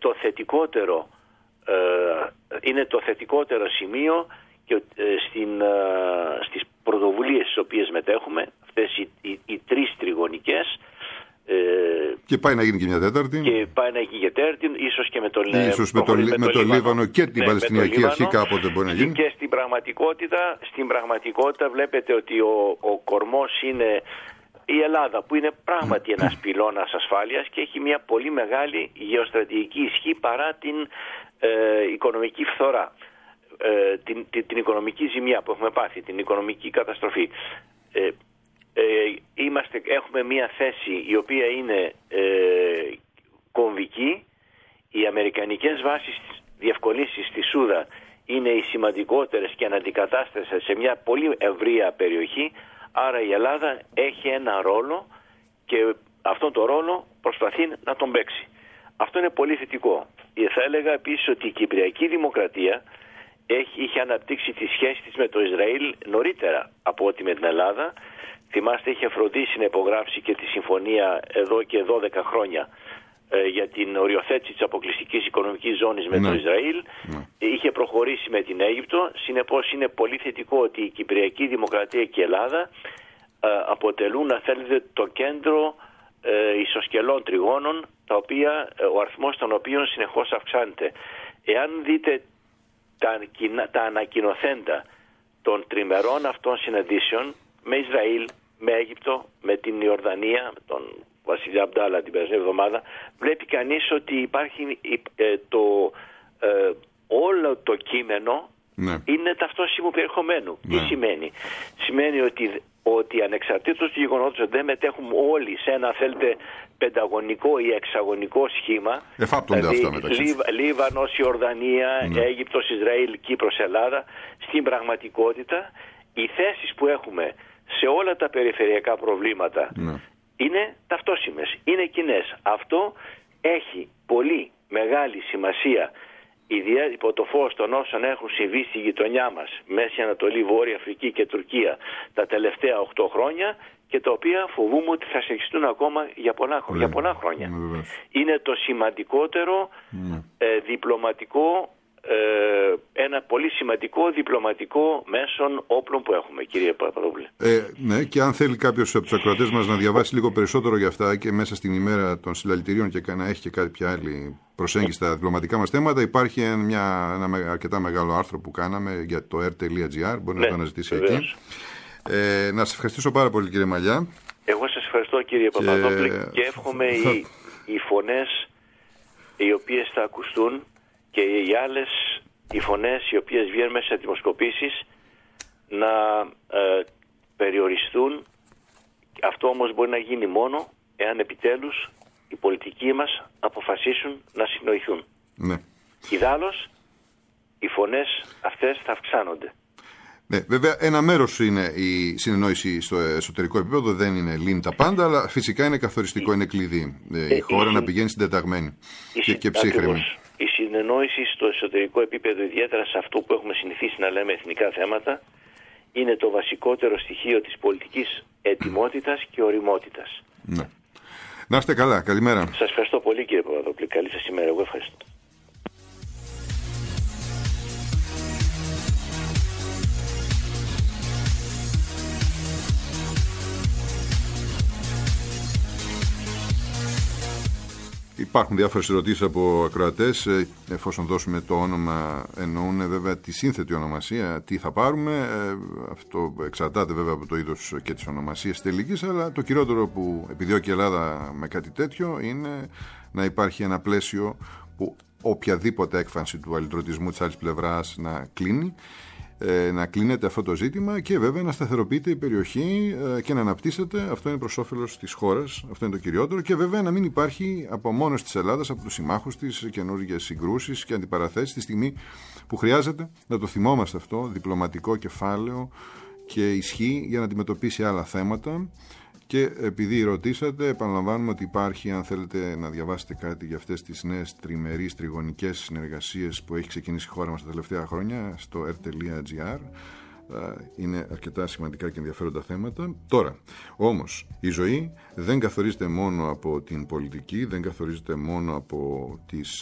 το θετικότερο σημείο και στις πρωτοβουλίες στις οποίες μετέχουμε, αυτές οι τρεις τριγωνικές. Και πάει να γίνει και μια τέταρτη. Και πάει να γίνει και τέταρτη, ίσως και με το Λίβανο και την Παλαιστινιακή Αρχή κάποτε μπορεί να γίνει. Και στην πραγματικότητα βλέπετε ότι ο κορμός είναι η Ελλάδα, που είναι πράγματι ένας πυλώνας ασφάλειας και έχει μια πολύ μεγάλη γεωστρατηγική ισχύ παρά την οικονομική φθορά, την οικονομική ζημιά που έχουμε πάθει, την οικονομική καταστροφή. Έχουμε μια θέση η οποία είναι κομβική. Οι αμερικανικές βάσεις διευκολύνσεις στη Σούδα είναι οι σημαντικότερες και αναντικατάστασες σε μια πολύ ευρεία περιοχή. Άρα η Ελλάδα έχει ένα ρόλο και αυτόν τον ρόλο προσπαθεί να τον παίξει. Αυτό είναι πολύ θετικό. Θα έλεγα επίσης ότι η Κυπριακή Δημοκρατία είχε αναπτύξει τη σχέση της με το Ισραήλ νωρίτερα από ό,τι με την Ελλάδα. Θυμάστε, είχε φροντίσει να υπογράψει και τη συμφωνία εδώ και 12 χρόνια για την οριοθέτηση της αποκλειστικής οικονομικής ζώνης με το Ισραήλ. Είχε προχωρήσει με την Αίγυπτο. Συνεπώς είναι πολύ θετικό ότι η Κυπριακή Δημοκρατία και η Ελλάδα αποτελούν, αν θέλετε, το κέντρο ισοσκελών τριγώνων, ο αριθμός των οποίων συνεχώς αυξάνεται. Εάν δείτε τα ανακοινοθέντα των τριμερών αυτών συναντήσεων με Ισραήλ, με Αίγυπτο, με την Ιορδανία, με τον Βασιλιά Αμπτάλα την περασμένη εβδομάδα, βλέπει κανείς ότι υπάρχει όλο το κείμενο είναι ταυτόσιμου περιεχομένου. Τι σημαίνει? Σημαίνει ότι ανεξαρτήτως του γεγονότος ότι δεν μετέχουν όλοι σε ένα, θέλετε, πενταγωνικό ή εξαγωνικό σχήμα, δηλαδή Λίβανος, Ιορδανία, Αίγυπτος, Ισραήλ, Κύπρος, Ελλάδα, στην πραγματικότητα οι θέσεις που έχουμε σε όλα τα περιφερειακά προβλήματα είναι ταυτόσιμες, είναι κοινές. Αυτό έχει πολύ μεγάλη σημασία, ιδιαίτερα υπό το φως των όσων έχουν συμβεί στη γειτονιά μας, Μέση Ανατολή, Βόρεια Αφρική και Τουρκία τα τελευταία 8 χρόνια, και τα οποία φοβούμαι ότι θα συνεχιστούν ακόμα για πολλά χρόνια. Είναι το σημαντικότερο διπλωματικό, ένα πολύ σημαντικό διπλωματικό μέσον όπλων που έχουμε, κύριε Παπαδόπουλε. Ναι, και αν θέλει κάποιος από τους ακροατές μας να διαβάσει λίγο περισσότερο για αυτά και μέσα στην ημέρα των συλλαλητηρίων και να έχει και κάποια άλλη προσέγγιση στα διπλωματικά μας θέματα, υπάρχει ένα αρκετά μεγάλο άρθρο που κάναμε για το r.gr, μπορεί να το αναζητήσει εκεί. Να σας ευχαριστήσω πάρα πολύ, κύριε Μαλιά. Εγώ σας ευχαριστώ, κύριε Παπαδόπουλε, και εύχομαι οι φωνές οι οποίες θα ακουστούν και οι φωνές οι οποίες βγαίνουν μέσα σε δημοσκοπήσεις να περιοριστούν. Αυτό όμως μπορεί να γίνει μόνο εάν επιτέλους οι πολιτικοί μας αποφασίσουν να συνοηθούν. Ιδάλλως οι φωνές αυτές θα αυξάνονται. Ναι, βέβαια ένα μέρος είναι η συνεννόηση στο εσωτερικό επίπεδο, δεν είναι λύνει τα πάντα, αλλά φυσικά είναι καθοριστικό, είναι κλειδί η χώρα να πηγαίνει συντεταγμένη και ψύχρεμη. Η συνεννόηση στο εσωτερικό επίπεδο, ιδιαίτερα σε αυτό που έχουμε συνηθίσει να λέμε εθνικά θέματα, είναι το βασικότερο στοιχείο της πολιτικής ετοιμότητας και ωριμότητας. Ναι. Να είστε καλά, καλημέρα. Σας ευχαριστώ πολύ, κύριε Παπαδόπουλε. Καλή σας ημέρα. Εγώ ευχαριστώ. Υπάρχουν διάφορες ερωτήσεις από ακροατές. Εφόσον δώσουμε το όνομα, εννοούν βέβαια τη σύνθετη ονομασία, τι θα πάρουμε. Αυτό εξαρτάται βέβαια από το είδος και της ονομασίας τελικής, αλλά το κυριότερο που επιδιώκει η Ελλάδα με κάτι τέτοιο είναι να υπάρχει ένα πλαίσιο που οποιαδήποτε έκφανση του αλληλτρωτισμού της άλλης πλευράς να κλείνει, να κλείνεται αυτό το ζήτημα και βέβαια να σταθεροποιείται η περιοχή και να αναπτύσσεται. Αυτό είναι προς όφελος της χώρας, αυτό είναι το κυριότερο, και βέβαια να μην υπάρχει από μόνος της Ελλάδας, από τους συμμάχους της, καινούργιες συγκρούσεις και αντιπαραθέσεις τη στιγμή που χρειάζεται να το θυμόμαστε αυτό, διπλωματικό κεφάλαιο και ισχύ για να αντιμετωπίσει άλλα θέματα. Και επειδή ρωτήσατε, επαναλαμβάνουμε ότι υπάρχει, αν θέλετε να διαβάσετε κάτι για αυτές τις νέες τριμερείς, τριγωνικές συνεργασίες που έχει ξεκινήσει η χώρα μας τα τελευταία χρόνια, στο r.gr. Είναι αρκετά σημαντικά και ενδιαφέροντα θέματα. Τώρα, όμως, η ζωή δεν καθορίζεται μόνο από την πολιτική, δεν καθορίζεται μόνο από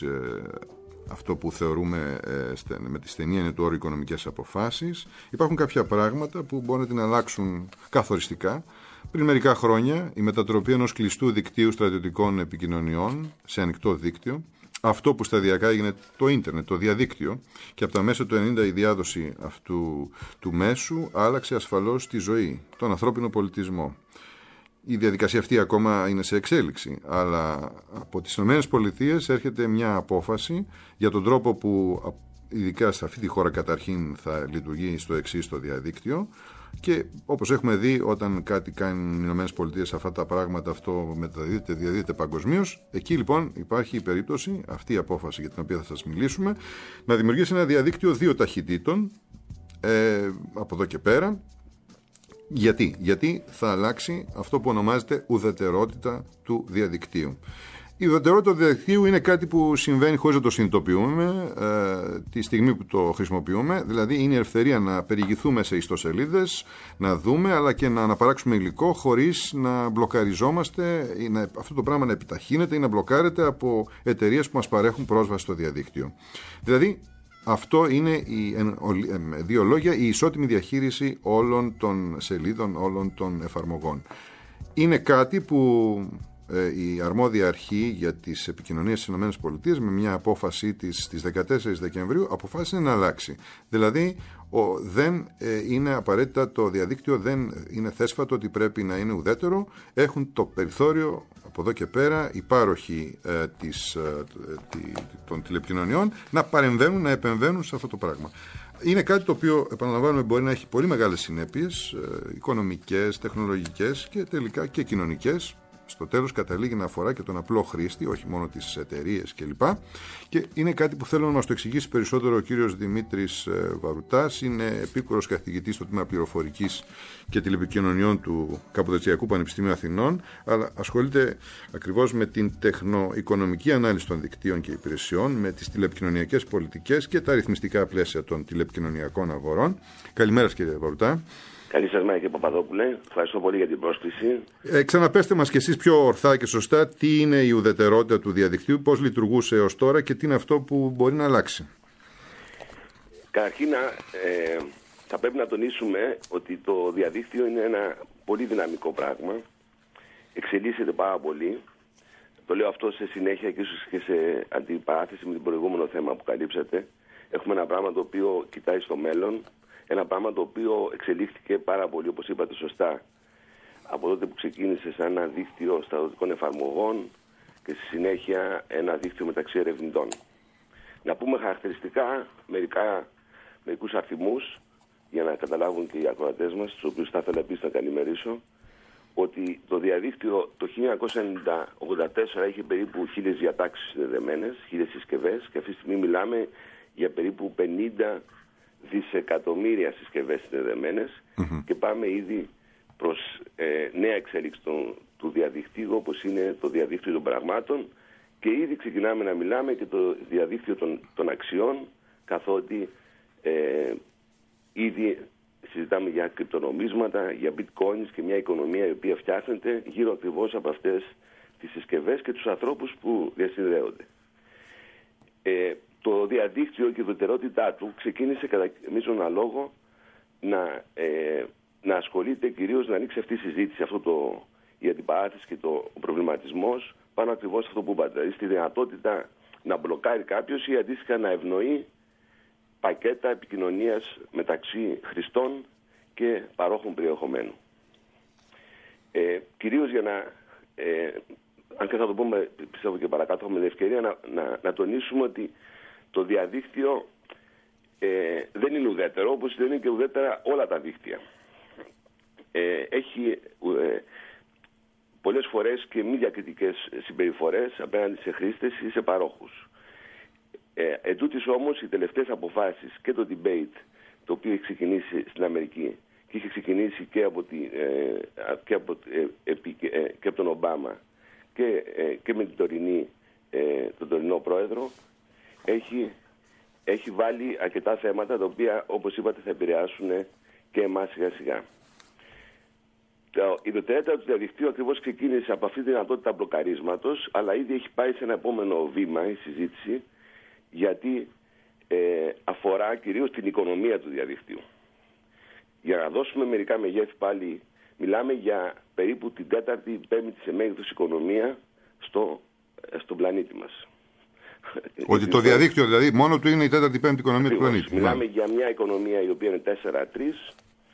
αυτό που θεωρούμε με τη στενή έννοια του όρου οικονομικές αποφάσεις. Υπάρχουν κάποια πράγματα που μπορούν να την αλλάξουν καθοριστικά. Πριν μερικά χρόνια, η μετατροπή ενός κλειστού δικτύου στρατιωτικών επικοινωνιών σε ανοιχτό δίκτυο, αυτό που σταδιακά έγινε το ίντερνετ, το διαδίκτυο, και από τα μέσα του 90 η διάδοση αυτού του μέσου άλλαξε ασφαλώς τη ζωή, τον ανθρώπινο πολιτισμό. Η διαδικασία αυτή ακόμα είναι σε εξέλιξη, αλλά από τις ΗΠΑ έρχεται μια απόφαση για τον τρόπο που, ειδικά σε αυτή τη χώρα καταρχήν, θα λειτουργεί στο εξής το διαδίκτυο. Και όπως έχουμε δει, όταν κάτι κάνουν οι ΗΠΑ σε αυτά τα πράγματα, αυτό μεταδίδεται, διαδίδεται παγκοσμίως. Εκεί λοιπόν υπάρχει η περίπτωση, αυτή η απόφαση για την οποία θα σας μιλήσουμε, να δημιουργήσει ένα διαδίκτυο 2 ταχυτήτων από εδώ και πέρα. Γιατί θα αλλάξει αυτό που ονομάζεται ουδετερότητα του διαδικτύου. Η ουδετερότητα του διαδικτύου είναι κάτι που συμβαίνει χωρίς να το συνειδητοποιούμε τη στιγμή που το χρησιμοποιούμε. Δηλαδή είναι η ελευθερία να περιηγηθούμε σε ιστοσελίδες, να δούμε, αλλά και να αναπαράξουμε υλικό χωρίς να μπλοκαριζόμαστε, αυτό το πράγμα να επιταχύνεται ή να μπλοκάρεται από εταιρείες που μας παρέχουν πρόσβαση στο διαδίκτυο. Δηλαδή αυτό είναι, δύο λόγια, η ισότιμη διαχείριση όλων των σελίδων, όλων των εφαρμογών. Είναι κάτι που η αρμόδια αρχή για τις επικοινωνίες στις ΗΠΑ, με μια απόφαση της στις 14 Δεκεμβρίου, αποφάσισε να αλλάξει. Δηλαδή δεν είναι απαραίτητα το διαδίκτυο, δεν είναι θέσφατο ότι πρέπει να είναι ουδέτερο. Έχουν το περιθώριο από εδώ και πέρα οι πάροχοι των τηλεπικοινωνιών να παρεμβαίνουν, να επεμβαίνουν σε αυτό το πράγμα. Είναι κάτι το οποίο, επαναλαμβάνουμε, μπορεί να έχει πολύ μεγάλες συνέπειες, οικονομικές, τεχνολογικές και τελικά και κοινωνικές. Στο τέλος καταλήγει να αφορά και τον απλό χρήστη, όχι μόνο τις εταιρείες κλπ. Και είναι κάτι που θέλω να μας το εξηγήσει περισσότερο ο κύριος Δημήτρης Βαρουτάς. Είναι επίκουρος καθηγητής στο Τμήμα Πληροφορικής και Τηλεπικοινωνιών του Καποδιστριακού Πανεπιστημίου Αθηνών, αλλά ασχολείται ακριβώς με την τεχνοοικονομική ανάλυση των δικτύων και υπηρεσιών, με τις τηλεπικοινωνιακές πολιτικές και τα ρυθμιστικά πλαίσια των τηλεπικοινωνιακών αγορών. Καλημέρα, κύριε Βαρουτά. Καλή σας μέρα, κύριε Παπαδόπουλε. Ευχαριστώ πολύ για την πρόσκληση. Ξαναπέστε μας κι εσείς πιο ορθά και σωστά τι είναι η ουδετερότητα του διαδικτύου, πώς λειτουργούσε έως τώρα και τι είναι αυτό που μπορεί να αλλάξει. Καταρχήν, θα πρέπει να τονίσουμε ότι το διαδίκτυο είναι ένα πολύ δυναμικό πράγμα. Εξελίσσεται πάρα πολύ. Το λέω αυτό σε συνέχεια και ίσως και σε αντιπαράθεση με το προηγούμενο θέμα που καλύψατε. Έχουμε ένα πράγμα το οποίο κοιτάει στο μέλλον. Ένα πράγμα το οποίο εξελίχθηκε πάρα πολύ, όπως είπατε σωστά, από τότε που ξεκίνησε σαν ένα δίκτυο στρατιωτικών εφαρμογών και στη συνέχεια ένα δίκτυο μεταξύ ερευνητών. Να πούμε χαρακτηριστικά μερικούς αριθμούς για να καταλάβουν και οι ακροατές μας, τους οποίους θα ήθελα επίσης να καλημερίσω, ότι το διαδίκτυο το 1984 είχε περίπου 1.000 διατάξεις συνδεδεμένες, 1.000 συσκευές, και αυτή τη στιγμή μιλάμε για περίπου 50 δισεκατομμύρια συσκευές συνδεδεμένες και πάμε ήδη προς νέα εξέλιξη του διαδικτύου, όπως είναι το διαδίκτυο των πραγμάτων, και ήδη ξεκινάμε να μιλάμε και το διαδίκτυο των αξιών, καθότι ήδη συζητάμε για κρυπτονομίσματα, για bitcoins και μια οικονομία η οποία φτιάχνεται γύρω ακριβώς από αυτές τις συσκευές και τους ανθρώπους που διασυνδέονται. Το διαδίκτυο και η ουδετερότητά του ξεκίνησε κατά μείζωνα λόγο να ασχολείται κυρίως, να ανοίξει αυτή η συζήτηση, αυτό το η αντιπαράθεση και ο προβληματισμός πάνω ακριβώς αυτό που είπατε. Δηλαδή στη δυνατότητα να μπλοκάρει κάποιος ή αντίστοιχα να ευνοεί πακέτα επικοινωνίας μεταξύ χρηστών και παρόχων περιεχομένου. Κυρίως για να, αν και θα το πούμε πιστεύω και παρακάτω, έχουμε την ευκαιρία να τονίσουμε ότι το διαδίκτυο δεν είναι ουδέτερο, όπως δεν είναι και ουδέτερα όλα τα δίκτυα. Έχει πολλές φορές και μη διακριτικές συμπεριφορές απέναντι σε χρήστες ή σε παρόχους. Ετούτοις όμως οι τελευταίες αποφάσεις και το debate, το οποίο έχει ξεκινήσει στην Αμερική και είχε ξεκινήσει και από τον Ομπάμα και με τον τωρινό πρόεδρο, έχει βάλει αρκετά θέματα τα οποία, όπως είπατε, θα επηρεάσουν και εμάς σιγά σιγά. Η ιδιαιτερότητα του διαδικτύου ακριβώς ξεκίνησε από αυτή τη δυνατότητα μπλοκαρίσματος, αλλά ήδη έχει πάει σε ένα επόμενο βήμα η συζήτηση, γιατί αφορά κυρίως την οικονομία του διαδικτύου. Για να δώσουμε μερικά μεγέθη πάλι, μιλάμε για περίπου την 4η-5η σε μέγεθος οικονομία στον πλανήτη μας. Ότι το διαδίκτυο δηλαδή μόνο του είναι η 4η-5η οικονομία του πλανήτη. Μιλάμε για μια οικονομία η οποία είναι 4-3,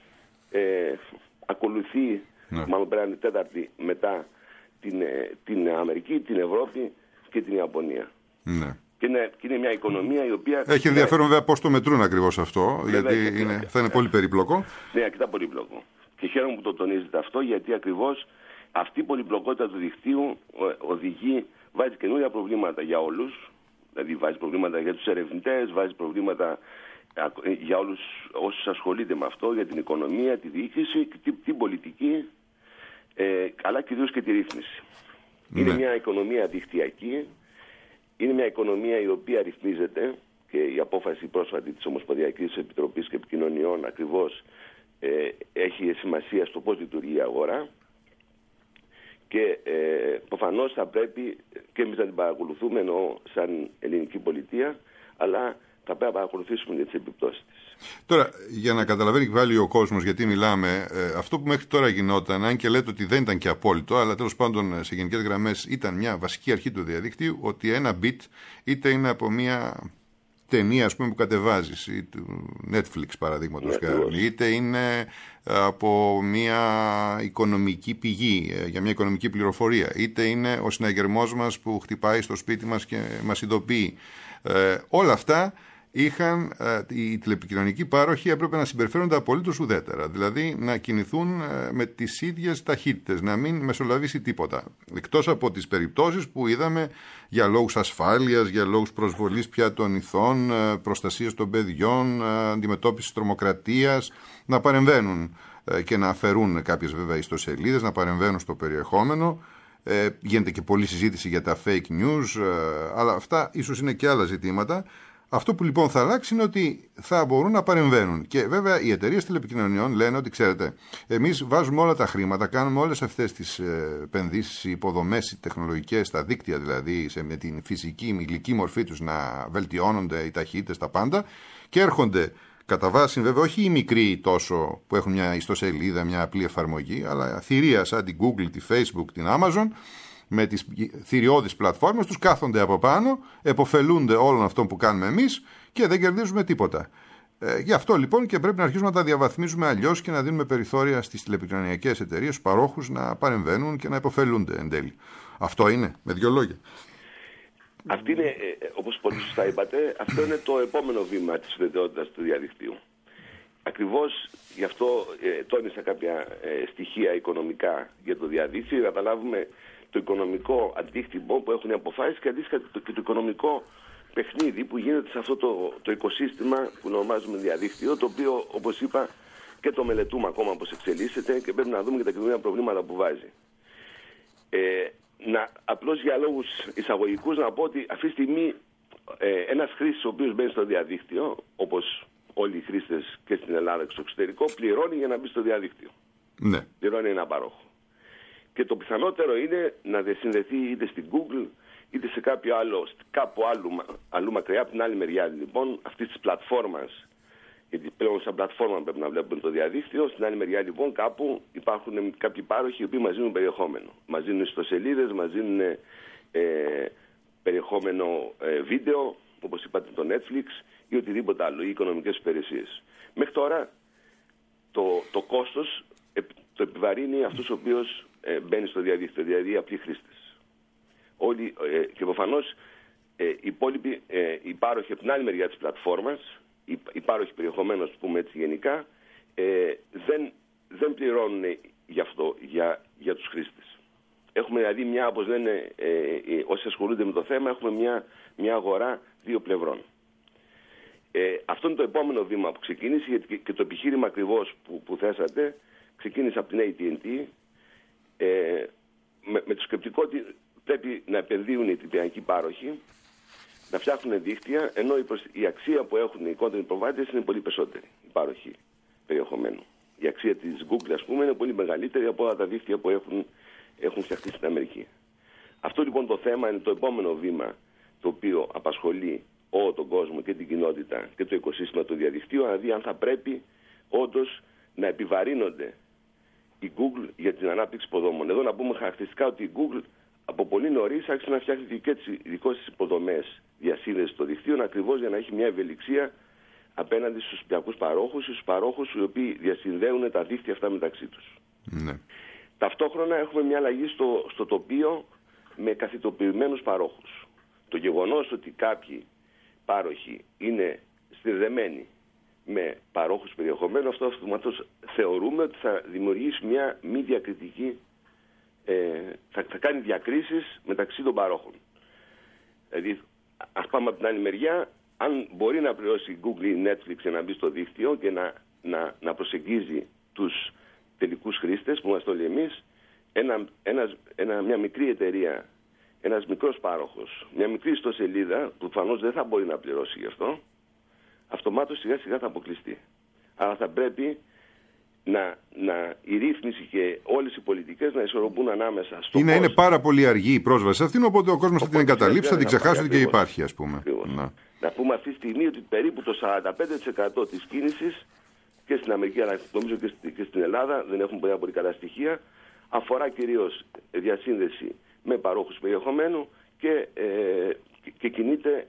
ακολουθεί μάλλον πέραν η 4η μετά την Αμερική, την Ευρώπη και την Ιαπωνία. Ναι. Και είναι μια οικονομία η οποία... Έχει ενδιαφέρον βέβαια πώς το μετρούν ακριβώς αυτό, γιατί θα είναι πολύ περίπλοκο. Ναι, αρκετά πολύπλοκο. Και χαίρομαι που το τονίζετε αυτό, γιατί ακριβώς αυτή η πολυπλοκότητα του δικτύου βάζει καινούργια προβλήματα για όλους. Δηλαδή βάζει προβλήματα για τους ερευνητές, βάζει προβλήματα για όλους όσους ασχολείται με αυτό, για την οικονομία, τη διοίκηση, την πολιτική, αλλά κυρίως και τη ρύθμιση. Ναι. Είναι μια οικονομία δικτυακή, είναι μια οικονομία η οποία ρυθμίζεται και η απόφαση πρόσφατη της Ομοσπονδιακής Επιτροπής και Επικοινωνιών ακριβώς έχει σημασία στο πώς λειτουργεί η αγορά και προφανώς θα πρέπει και εμείς να την παρακολουθούμε, εννοώ σαν ελληνική πολιτεία, αλλά θα πρέπει να παρακολουθήσουμε για τις επιπτώσεις της. Τώρα, για να καταλαβαίνει και πάλι ο κόσμος γιατί μιλάμε, αυτό που μέχρι τώρα γινόταν, αν και λέτε ότι δεν ήταν και απόλυτο, αλλά τέλος πάντων σε γενικές γραμμές ήταν μια βασική αρχή του διαδικτύου, ότι ένα bit είτε είναι από μια ταινία, ας πούμε, που κατεβάζεις, ή του Netflix παραδείγματος χάρη, είτε είναι από μια οικονομική πηγή, για μια οικονομική πληροφορία, είτε είναι ο συναγερμός μας που χτυπάει στο σπίτι μας και μας ειδοποιεί. Όλα αυτά οι τηλεπικοινωνικοί πάροχοι έπρεπε να συμπεριφέρονται απολύτως ουδέτερα. Δηλαδή να κινηθούν με τις ίδιες ταχύτητες, να μην μεσολαβήσει τίποτα. Εκτός από τις περιπτώσεις που είδαμε για λόγους ασφάλειας, για λόγους προσβολής πια των ηθών, προστασίας των παιδιών, αντιμετώπισης τρομοκρατίας, να παρεμβαίνουν και να αφαιρούν κάποιες βέβαια ιστοσελίδες, να παρεμβαίνουν στο περιεχόμενο. Γίνεται και πολλή συζήτηση για τα fake news, αλλά αυτά ίσως είναι και άλλα ζητήματα. Αυτό που λοιπόν θα αλλάξει είναι ότι θα μπορούν να παρεμβαίνουν. Και βέβαια οι εταιρείες τηλεπικοινωνιών λένε ότι ξέρετε, εμείς βάζουμε όλα τα χρήματα, κάνουμε όλες αυτές τις επενδύσεις, οι υποδομές, οι τεχνολογικές, τα δίκτυα δηλαδή, με την φυσική, υλική μορφή τους να βελτιώνονται οι ταχύτητες, τα πάντα, και έρχονται κατά βάση βέβαια όχι οι μικροί τόσο που έχουν μια ιστοσελίδα, μια απλή εφαρμογή, αλλά θηρία σαν την Google, τη Facebook, την Amazon, με τις θηριώδεις πλατφόρμες τους, κάθονται από πάνω, επωφελούνται όλων αυτών που κάνουμε εμείς και δεν κερδίζουμε τίποτα. Γι' αυτό λοιπόν και πρέπει να αρχίσουμε να τα διαβαθμίζουμε αλλιώς και να δίνουμε περιθώρια στις τηλεπικοινωνιακές εταιρείες, στους παρόχους να παρεμβαίνουν και να επωφελούνται εν τέλει. Αυτό είναι, με δύο λόγια. Αυτή είναι, όπως πολύ σωστά είπατε, αυτό είναι το επόμενο βήμα της ουδετερότητας του διαδικτύου. Ακριβώς γι' αυτό τόνισα κάποια στοιχεία οικονομικά για το διαδίκτυο, για να καταλάβουμε το οικονομικό αντίκτυπο που έχουν οι αποφάσεις και αντίστοιχα και το οικονομικό παιχνίδι που γίνεται σε αυτό το οικοσύστημα που ονομάζουμε διαδίκτυο, το οποίο, όπως είπα, και το μελετούμε ακόμα πώς εξελίσσεται και πρέπει να δούμε και τα καινούργια προβλήματα που βάζει. Απλώς για λόγους εισαγωγικούς να πω ότι αυτή τη στιγμή ένας χρήστης ο οποίος μπαίνει στο διαδίκτυο, όπως όλοι οι χρήστες και στην Ελλάδα και στο εξωτερικό, πληρώνει για να μπει στο διαδίκτυο. Ναι. Πληρώνει ένα πάροχο. Και το πιθανότερο είναι να διασυνδεθεί είτε στην Google είτε σε κάπου αλλού μακριά, από την άλλη μεριά λοιπόν αυτής της πλατφόρμας γιατί πλέον σαν πλατφόρμα πρέπει να βλέπουμε το διαδίκτυο. Στην άλλη μεριά λοιπόν κάπου υπάρχουν κάποιοι πάροχοι οι οποίοι μας δίνουν περιεχόμενο. Μας δίνουν ιστοσελίδες, μας δίνουν περιεχόμενο βίντεο, όπως είπατε το Netflix ή οτιδήποτε άλλο, ή οικονομικές υπηρεσίες. Μέχρι τώρα το κόστος το επιβαρύνει αυτός ο οποίος μπαίνει στο διαδίκτυο, δηλαδή οι απλοί χρήστες. Όλοι, και προφανώς οι υπόλοιποι, οι πάροχοι από την άλλη μεριά της πλατφόρμας, οι πάροχοι περιεχομένως, που πούμε έτσι γενικά, δεν πληρώνουν γι' αυτό για τους χρήστες. Έχουμε δηλαδή όπως λένε όσοι ασχολούνται με το θέμα, έχουμε μια αγορά δύο πλευρών. Αυτό είναι το επόμενο βήμα που ξεκίνησε, γιατί και το επιχείρημα ακριβώς που θέσατε ξεκίνησε από την AT&T με το σκεπτικό ότι πρέπει να επενδύουν οι τυπιακοί πάροχοι, να φτιάχνουν δίκτυα, ενώ η αξία που έχουν οι content providers είναι πολύ περισσότερη, οι πάροχοι περιεχομένου. Η αξία της Google, ας πούμε, είναι πολύ μεγαλύτερη από όλα τα δίκτυα που έχουν φτιαχτεί στην Αμερική. Αυτό λοιπόν το θέμα είναι το επόμενο βήμα, το οποίο απασχολεί όλο τον κόσμο και την κοινότητα και το οικοσύστημα του διαδικτύου, να δει αν θα πρέπει όντως να επιβαρύνονται η Google για την ανάπτυξη υποδομών. Εδώ να πούμε χαρακτηριστικά ότι η Google από πολύ νωρίς άρχισε να φτιάχνει δικές της υποδομές διασύνδεσης στο δικτύο, ακριβώς για να έχει μια ευελιξία απέναντι στους τυπιακούς παρόχους ή στους παρόχους οι οποίοι διασυνδέουν τα δίκτυα αυτά μεταξύ τους. Ναι. Ταυτόχρονα έχουμε μια αλλαγή στο τοπίο με καθητοποιημένους παρόχους. Το γεγονός ότι κάποιοι πάροχοι είναι συνδεμένοι με παρόχους περιεχομένου, αυτό αυτοματώς θεωρούμε ότι θα δημιουργήσει μια μη διακριτική, θα κάνει διακρίσεις μεταξύ των παρόχων. Δηλαδή, ας πάμε από την άλλη μεριά, αν μπορεί να πληρώσει η Google ή Netflix για να μπει στο δίκτυο και να προσεγγίζει τους τελικούς χρήστες που μας το λέει εμείς, μια μικρή εταιρεία, ένας μικρός πάροχος, μια μικρή ιστοσελίδα που προφανώς δεν θα μπορεί να πληρώσει γι' αυτό, αυτομάτως σιγά σιγά θα αποκλειστεί. Άρα θα πρέπει η ρύθμιση και όλες οι πολιτικές να ισορροπούν ανάμεσα στο είναι πάρα πολύ αργή η πρόσβαση αυτήν, οπότε ο κόσμος θα την εγκαταλείψει, θα την ξεχάσει ότι και υπάρχει, ας πούμε. Να πούμε αυτή τη στιγμή ότι περίπου το 45% της κίνησης και στην Αμερική, αλλά νομίζω και στην Ελλάδα, δεν έχουμε πολύ καλά στοιχεία, αφορά κυρίως διασύνδεση με παρόχους περιεχομένου και κινείται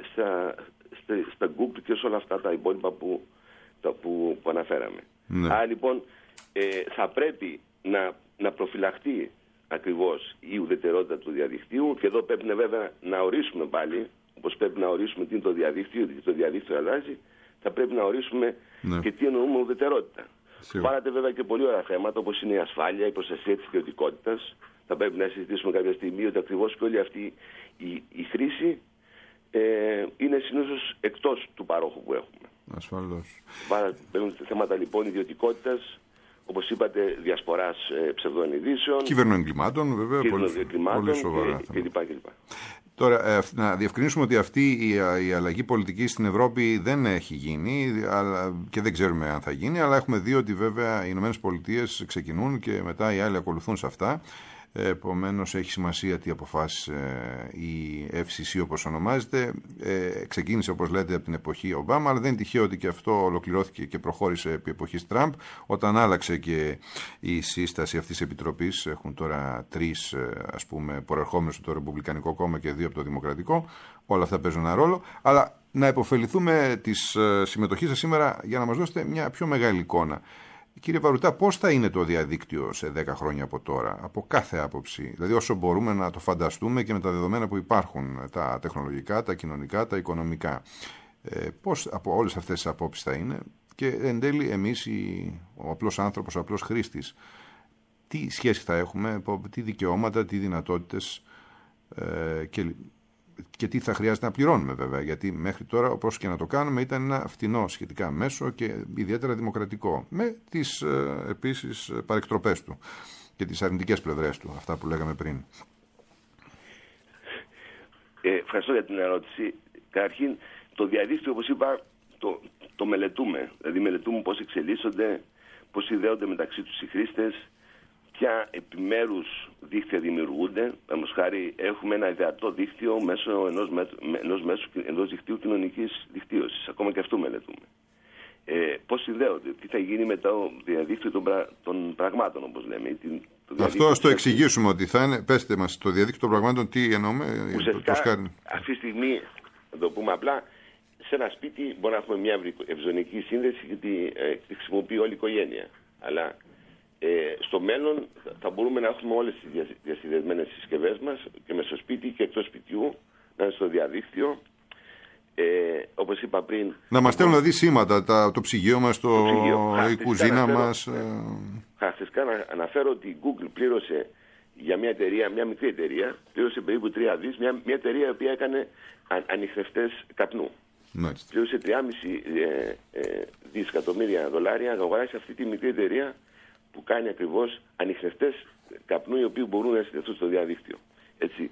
στα Google και σε όλα αυτά τα υπόλοιπα που αναφέραμε. Ναι. Άρα λοιπόν θα πρέπει να προφυλαχτεί ακριβώς η ουδετερότητα του διαδικτύου, και εδώ πρέπει βέβαια να ορίσουμε πάλι, όπως πρέπει να ορίσουμε τι είναι το διαδίκτυο, γιατί το διαδίκτυο αλλάζει, θα πρέπει να ορίσουμε και τι εννοούμε ουδετερότητα. Πάρατε βέβαια και πολύ ωραία θέματα, όπως είναι η ασφάλεια, η προστασία της ιδιωτικότητας. Θα πρέπει να συζητήσουμε κάποια στιγμή ότι ακριβώς και όλη αυτή η χρήση είναι συνήθως εκτός του παρόχου που έχουμε. Ασφαλώς. Παίρνουν θέματα λοιπόν ιδιωτικότητας, όπως είπατε, διασποράς ψευδών ειδήσεων, κυβερνοεγκλημάτων, βέβαια, πολύ σοβαρά κλπ. Τώρα, να διευκρινίσουμε ότι αυτή η αλλαγή πολιτική στην Ευρώπη δεν έχει γίνει και δεν ξέρουμε αν θα γίνει, αλλά έχουμε δει ότι βέβαια οι ΗΠΑ ξεκινούν και μετά οι άλλοι ακολουθούν σε αυτά. Επομένως έχει σημασία τι αποφάσεις η FCC όπως ονομάζεται. Ξεκίνησε, όπως λέτε, από την εποχή Ομπάμα, αλλά δεν είναι τυχαίο ότι και αυτό ολοκληρώθηκε και προχώρησε επί εποχής Τραμπ, όταν άλλαξε και η σύσταση αυτής της επιτροπής. Έχουν τώρα 3 ας πούμε προερχόμενους από το Ρεπουμπλικανικό Κόμμα και 2 από το Δημοκρατικό. Όλα αυτά παίζουν ένα ρόλο, αλλά να υποφεληθούμε της συμμετοχής σας σήμερα για να μας δώσετε μια πιο μεγάλη εικόνα. Κύριε Βαρουτά, πώς θα είναι το διαδίκτυο σε 10 χρόνια από τώρα, από κάθε άποψη, δηλαδή όσο μπορούμε να το φανταστούμε και με τα δεδομένα που υπάρχουν, τα τεχνολογικά, τα κοινωνικά, τα οικονομικά. Πώς από όλες αυτές τις απόψεις θα είναι και εν τέλει εμείς, ο απλός άνθρωπος, ο απλός χρήστης, τι σχέση θα έχουμε, τι δικαιώματα, τι δυνατότητες και τι θα χρειάζεται να πληρώνουμε βέβαια, γιατί μέχρι τώρα όπως και να το κάνουμε ήταν ένα φτηνό σχετικά μέσο και ιδιαίτερα δημοκρατικό, με τις επίσης παρεκτροπές του και τις αρνητικές πλευρές του, αυτά που λέγαμε πριν. Ευχαριστώ για την ερώτηση. Καταρχήν, το διαδίκτυο, όπως είπα, το μελετούμε. Δηλαδή μελετούμε πώς εξελίσσονται, πώς συνδέονται μεταξύ τους οι χρήστες, ποια επιμέρους δίκτυα δημιουργούνται. Παραδείγματος χάρη, έχουμε ένα ιδεατό δίκτυο μέσω ενός δικτύου κοινωνικής δικτύωσης. Ακόμα και αυτό μελετούμε. πώς συνδέονται, τι θα γίνει με το διαδίκτυο των πραγμάτων, όπως λέμε. Αυτό ας το εξηγήσουμε ότι θα είναι. Πέστε μας, το διαδίκτυο των πραγμάτων τι εννοούμε. Ουσιαστικά, αυτή τη στιγμή, να το πούμε απλά, σε ένα σπίτι μπορεί να έχουμε μια ευζωνική σύνδεση γιατί τη χρησιμοποιεί όλη η οικογένεια. Αλλά στο μέλλον θα μπορούμε να έχουμε όλες τις διασυνδεδεμένες συσκευές μας και μέσα στο σπίτι και εκτός σπιτιού να είναι στο διαδίκτυο. Όπως είπα πριν, να μας στέλνουν δηλαδή σήματα, το ψυγείο μας, η κουζίνα μας. Χαρακτηριστικά να αναφέρω ότι η Google πλήρωσε για μια εταιρεία, μια μικρή εταιρεία, πλήρωσε περίπου 3 δις, μια εταιρεία η οποία έκανε ανιχνευτές καπνού. Πλήρωσε 3,5 δισεκατομμύρια δολάρια να αγοράσει αυτή τη μικρή εταιρεία που κάνει ακριβώς ανιχνευτές καπνού οι οποίοι μπορούν να συνδεθούν στο διαδίκτυο. Έτσι,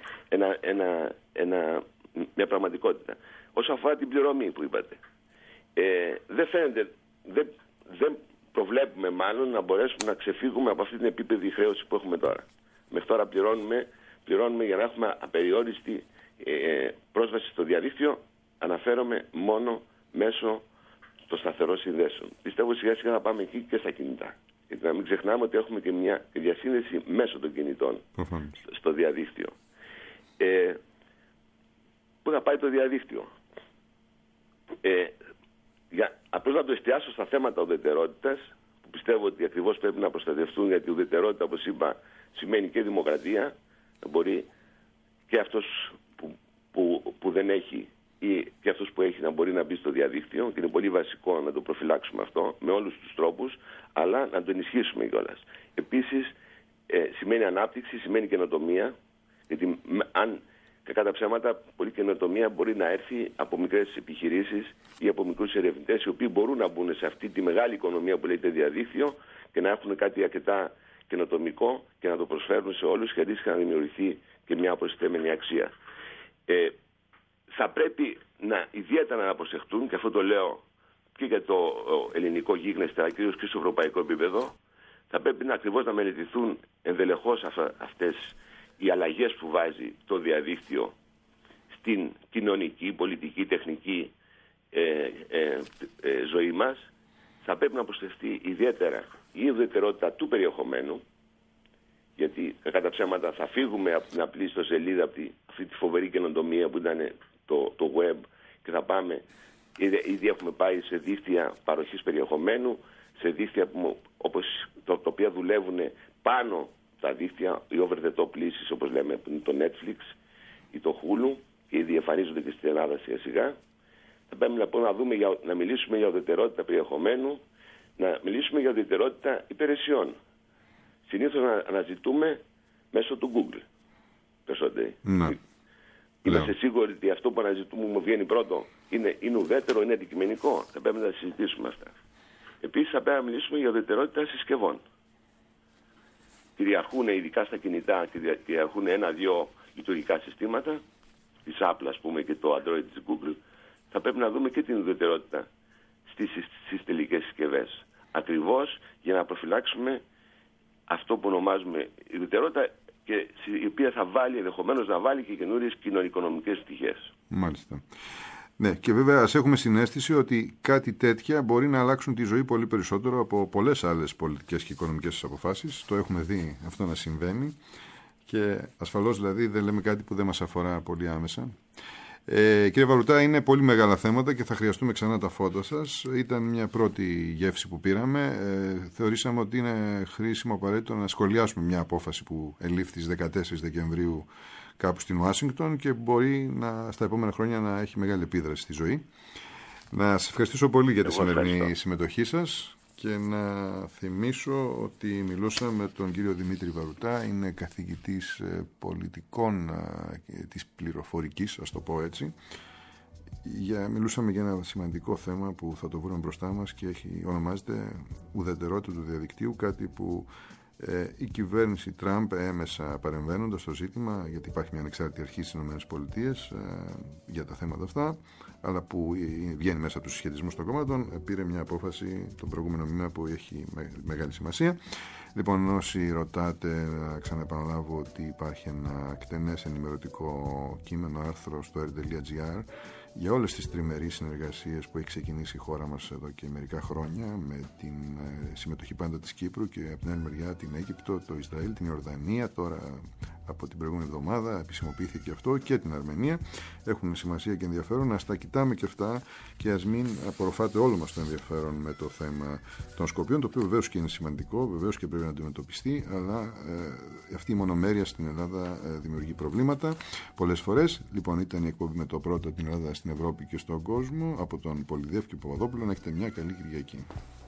μια πραγματικότητα. Όσο αφορά την πληρωμή που είπατε, δεν προβλέπουμε μάλλον να μπορέσουμε να ξεφύγουμε από αυτή την επίπεδη χρέωση που έχουμε τώρα. Μέχρι τώρα πληρώνουμε για να έχουμε απεριόριστη πρόσβαση στο διαδίκτυο, αναφέρομαι μόνο μέσω των σταθερών συνδέσεων. Πιστεύω σιγά σιγά θα πάμε εκεί και στα κινητά. Γιατί να μην ξεχνάμε ότι έχουμε και μια διασύνδεση μέσω των κινητών στο διαδίκτυο. Πού θα πάει το διαδίκτυο? Απλώς να το εστιάσω στα θέματα ουδετερότητας, που πιστεύω ότι ακριβώς πρέπει να προστατευτούν, γιατί η ουδετερότητα, όπως είπα, σημαίνει και δημοκρατία. Μπορεί και αυτός που δεν έχει ή και αυτός που έχει να μπορεί να μπει στο διαδίκτυο, και είναι πολύ βασικό να το προφυλάξουμε αυτό με όλους τους τρόπους, αλλά να το ενισχύσουμε κιόλας. Επίσης, σημαίνει ανάπτυξη, σημαίνει καινοτομία, γιατί αν κακά τα ψέματα, πολλή καινοτομία μπορεί να έρθει από μικρές επιχειρήσεις ή από μικρούς ερευνητές, οι οποίοι μπορούν να μπουν σε αυτή τη μεγάλη οικονομία που λέγεται διαδίκτυο και να έχουν κάτι αρκετά καινοτομικό και να το προσφέρουν σε όλους και αντίστοιχα να δημιουργηθεί και μια προστιθέμενη αξία. Θα πρέπει ιδιαίτερα να προσεχτούν, και αυτό το λέω και για το ελληνικό γίγνεσθε, αλλά κυρίως και στο ευρωπαϊκό επίπεδο, θα πρέπει ακριβώς να μελετηθούν ενδελεχώς αυτές οι αλλαγές που βάζει το διαδίκτυο στην κοινωνική, πολιτική, τεχνική ζωή μας. Θα πρέπει να προσθεθεί ιδιαίτερα η ουδετερότητα του περιεχομένου, γιατί κατά τα ψέματα θα φύγουμε από την απλή ιστοσελίδα, από αυτή τη φοβερή καινοτομία που ήταν το web, και θα πάμε, ήδη έχουμε πάει σε δίκτυα παροχής περιεχομένου, σε δίκτυα όπως τα οποία δουλεύουν πάνω τα δίκτυα, οι over the top λύσεις όπως λέμε, που είναι το Netflix ή το Hulu, και ήδη εμφανίζονται και στην Ελλάδα σιγά σιγά. Θα πρέπει λοιπόν να μιλήσουμε για ουδετερότητα περιεχομένου, να μιλήσουμε για ουδετερότητα υπηρεσιών. Συνήθως να αναζητούμε μέσω του Google περισσότεροι. Είμαστε σίγουροι ότι αυτό που αναζητούμε μου βγαίνει πρώτο είναι ουδέτερο, είναι αντικειμενικό? Θα πρέπει να τα συζητήσουμε αυτά. Επίσης θα πρέπει να μιλήσουμε για ουδετερότητα συσκευών. Κυριαρχούν ειδικά στα κινητά, κυριαρχούν 1-2 λειτουργικά συστήματα, της Apple ας πούμε και το Android της Google. Θα πρέπει να δούμε και την ουδετερότητα στις τελικές συσκευές. Ακριβώς για να προφυλάξουμε αυτό που ονομάζουμε ουδετερότητα, και η οποία θα βάλει ενδεχομένως να βάλει και καινούριες κοινωνικονομικές πτυχές. Μάλιστα. Ναι, και βέβαια ας έχουμε συναίσθηση ότι κάτι τέτοια μπορεί να αλλάξουν τη ζωή πολύ περισσότερο από πολλές άλλες πολιτικές και οικονομικές αποφάσεις. Το έχουμε δει αυτό να συμβαίνει και ασφαλώς δηλαδή δεν λέμε κάτι που δεν μας αφορά πολύ άμεσα. Κύριε Βαρουτά, είναι πολύ μεγάλα θέματα και θα χρειαστούμε ξανά τα φώτα σας. Ήταν μια πρώτη γεύση που πήραμε. Θεωρήσαμε ότι είναι χρήσιμο, απαραίτητο να σχολιάσουμε μια απόφαση που ελήφθη στις 14 Δεκεμβρίου κάπου στην Ουάσιγκτον και μπορεί στα επόμενα χρόνια να έχει μεγάλη επίδραση στη ζωή. Να σας ευχαριστήσω πολύ για τη σημερινή συμμετοχή σας και να θυμίσω ότι μιλούσα με τον κύριο Δημήτρη Βαρουτά, είναι καθηγητής πολιτικών της πληροφορικής, ας το πω έτσι. Μιλούσαμε για ένα σημαντικό θέμα που θα το βρούμε μπροστά μας και ονομάζεται ουδετερότητα του διαδικτύου, κάτι που η κυβέρνηση Τραμπ έμεσα παρεμβαίνοντας στο ζήτημα, γιατί υπάρχει μια ανεξάρτητη αρχή στις ΗΠΑ για τα θέματα αυτά, αλλά που βγαίνει μέσα από τους συσχετισμούς των κομμάτων, πήρε μια απόφαση τον προηγούμενο μήνα που έχει μεγάλη σημασία. Λοιπόν, όσοι ρωτάτε, να ξαναεπαναλάβω ότι υπάρχει ένα εκτενές ενημερωτικό κείμενο, άρθρο στο r.gr για όλες τις τριμερείς συνεργασίες που έχει ξεκινήσει η χώρα μας εδώ και μερικά χρόνια, με την συμμετοχή πάντα της Κύπρου και από την άλλη μεριά την Αίγυπτο, το Ισραήλ, την Ιορδανία, τώρα από την προηγούμενη εβδομάδα επισημοποιήθηκε αυτό, και την Αρμενία. Έχουν σημασία και ενδιαφέρον, ας τα κοιτάμε και αυτά και ας μην απορροφάτε όλο μας το ενδιαφέρον με το θέμα των Σκοπίων, το οποίο βεβαίως και είναι σημαντικό, βεβαίως και πρέπει να αντιμετωπιστεί, αλλά αυτή η μονομέρεια στην Ελλάδα δημιουργεί προβλήματα πολλές φορές. Λοιπόν, ήταν η εκπομπή με το πρώτο, την Ελλάδα στην Ευρώπη και στον κόσμο, από τον Πολυδεύκη Παπαδόπουλο. Να έχετε μια καλή Κυριακή.